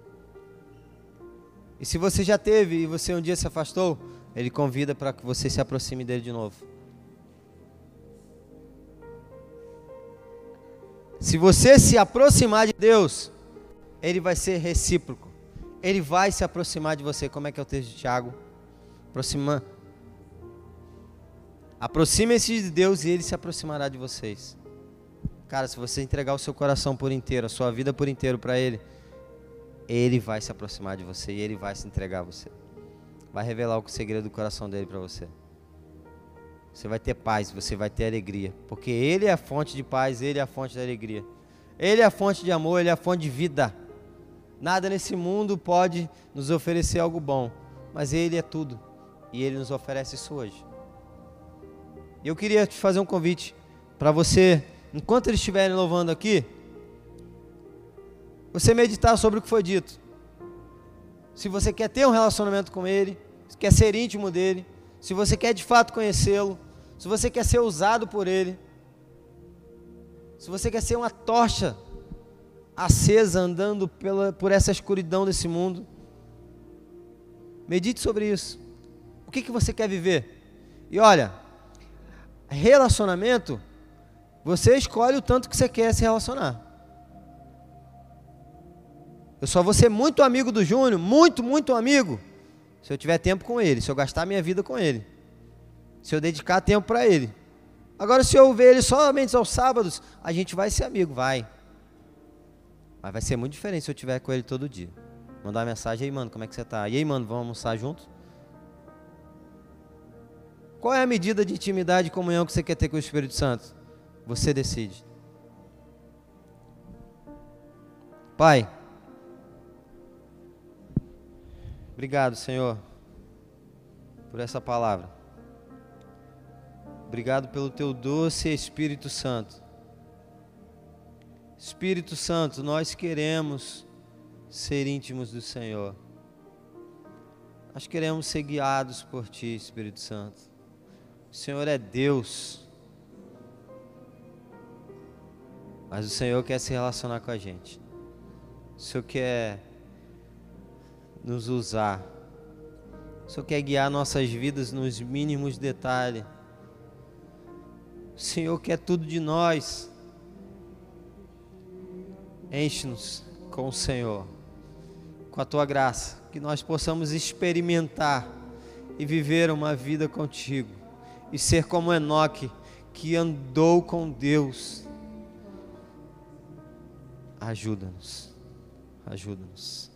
E se você já teve e você um dia se afastou, Ele convida para que você se aproxime dele de novo. Se você se aproximar de Deus, Ele vai ser recíproco. Ele vai se aproximar de você. Como é que é o texto de Tiago? Aproxima... Aproxime-se de Deus e Ele se aproximará de vocês. Cara, se você entregar o seu coração por inteiro, a sua vida por inteiro para Ele, Ele vai se aproximar de você e Ele vai se entregar a você. Vai revelar o segredo do coração dele para você. Você vai ter paz, você vai ter alegria, porque Ele é a fonte de paz, Ele é a fonte da alegria. Ele é a fonte de amor, Ele é a fonte de vida. Nada nesse mundo pode nos oferecer algo bom, mas Ele é tudo, e Ele nos oferece isso hoje. E eu queria te fazer um convite, para você, enquanto eles estiverem louvando aqui, você meditar sobre o que foi dito. Se você quer ter um relacionamento com Ele, se quer ser íntimo dEle, se você quer de fato conhecê-lo, se você quer ser usado por Ele, se você quer ser uma tocha acesa andando pela, por essa escuridão desse mundo, medite sobre isso. O que, que você quer viver? E olha, relacionamento, você escolhe o tanto que você quer se relacionar. Eu só vou ser muito amigo do Júnior, muito, muito amigo, se eu tiver tempo com ele, se eu gastar minha vida com ele, se eu dedicar tempo para ele. Agora, se eu ver ele somente aos sábados, a gente vai ser amigo, vai. Mas vai ser muito diferente se eu estiver com ele todo dia. Mandar uma mensagem, e aí, mano, como é que você tá? E aí, mano, vamos almoçar juntos? Qual é a medida de intimidade e comunhão que você quer ter com o Espírito Santo? Você decide. Pai, obrigado, Senhor, por essa palavra. Obrigado pelo Teu doce Espírito Santo. Espírito Santo, nós queremos ser íntimos do Senhor. Nós queremos ser guiados por Ti, Espírito Santo. O Senhor é Deus, mas o Senhor quer se relacionar com a gente. O Senhor quer nos usar. O Senhor quer guiar nossas vidas nos mínimos detalhes. O Senhor quer tudo de nós. Enche-nos com o Senhor, com a Tua graça, que nós possamos experimentar e viver uma vida contigo. E ser como Enoque, que andou com Deus. Ajuda-nos, ajuda-nos.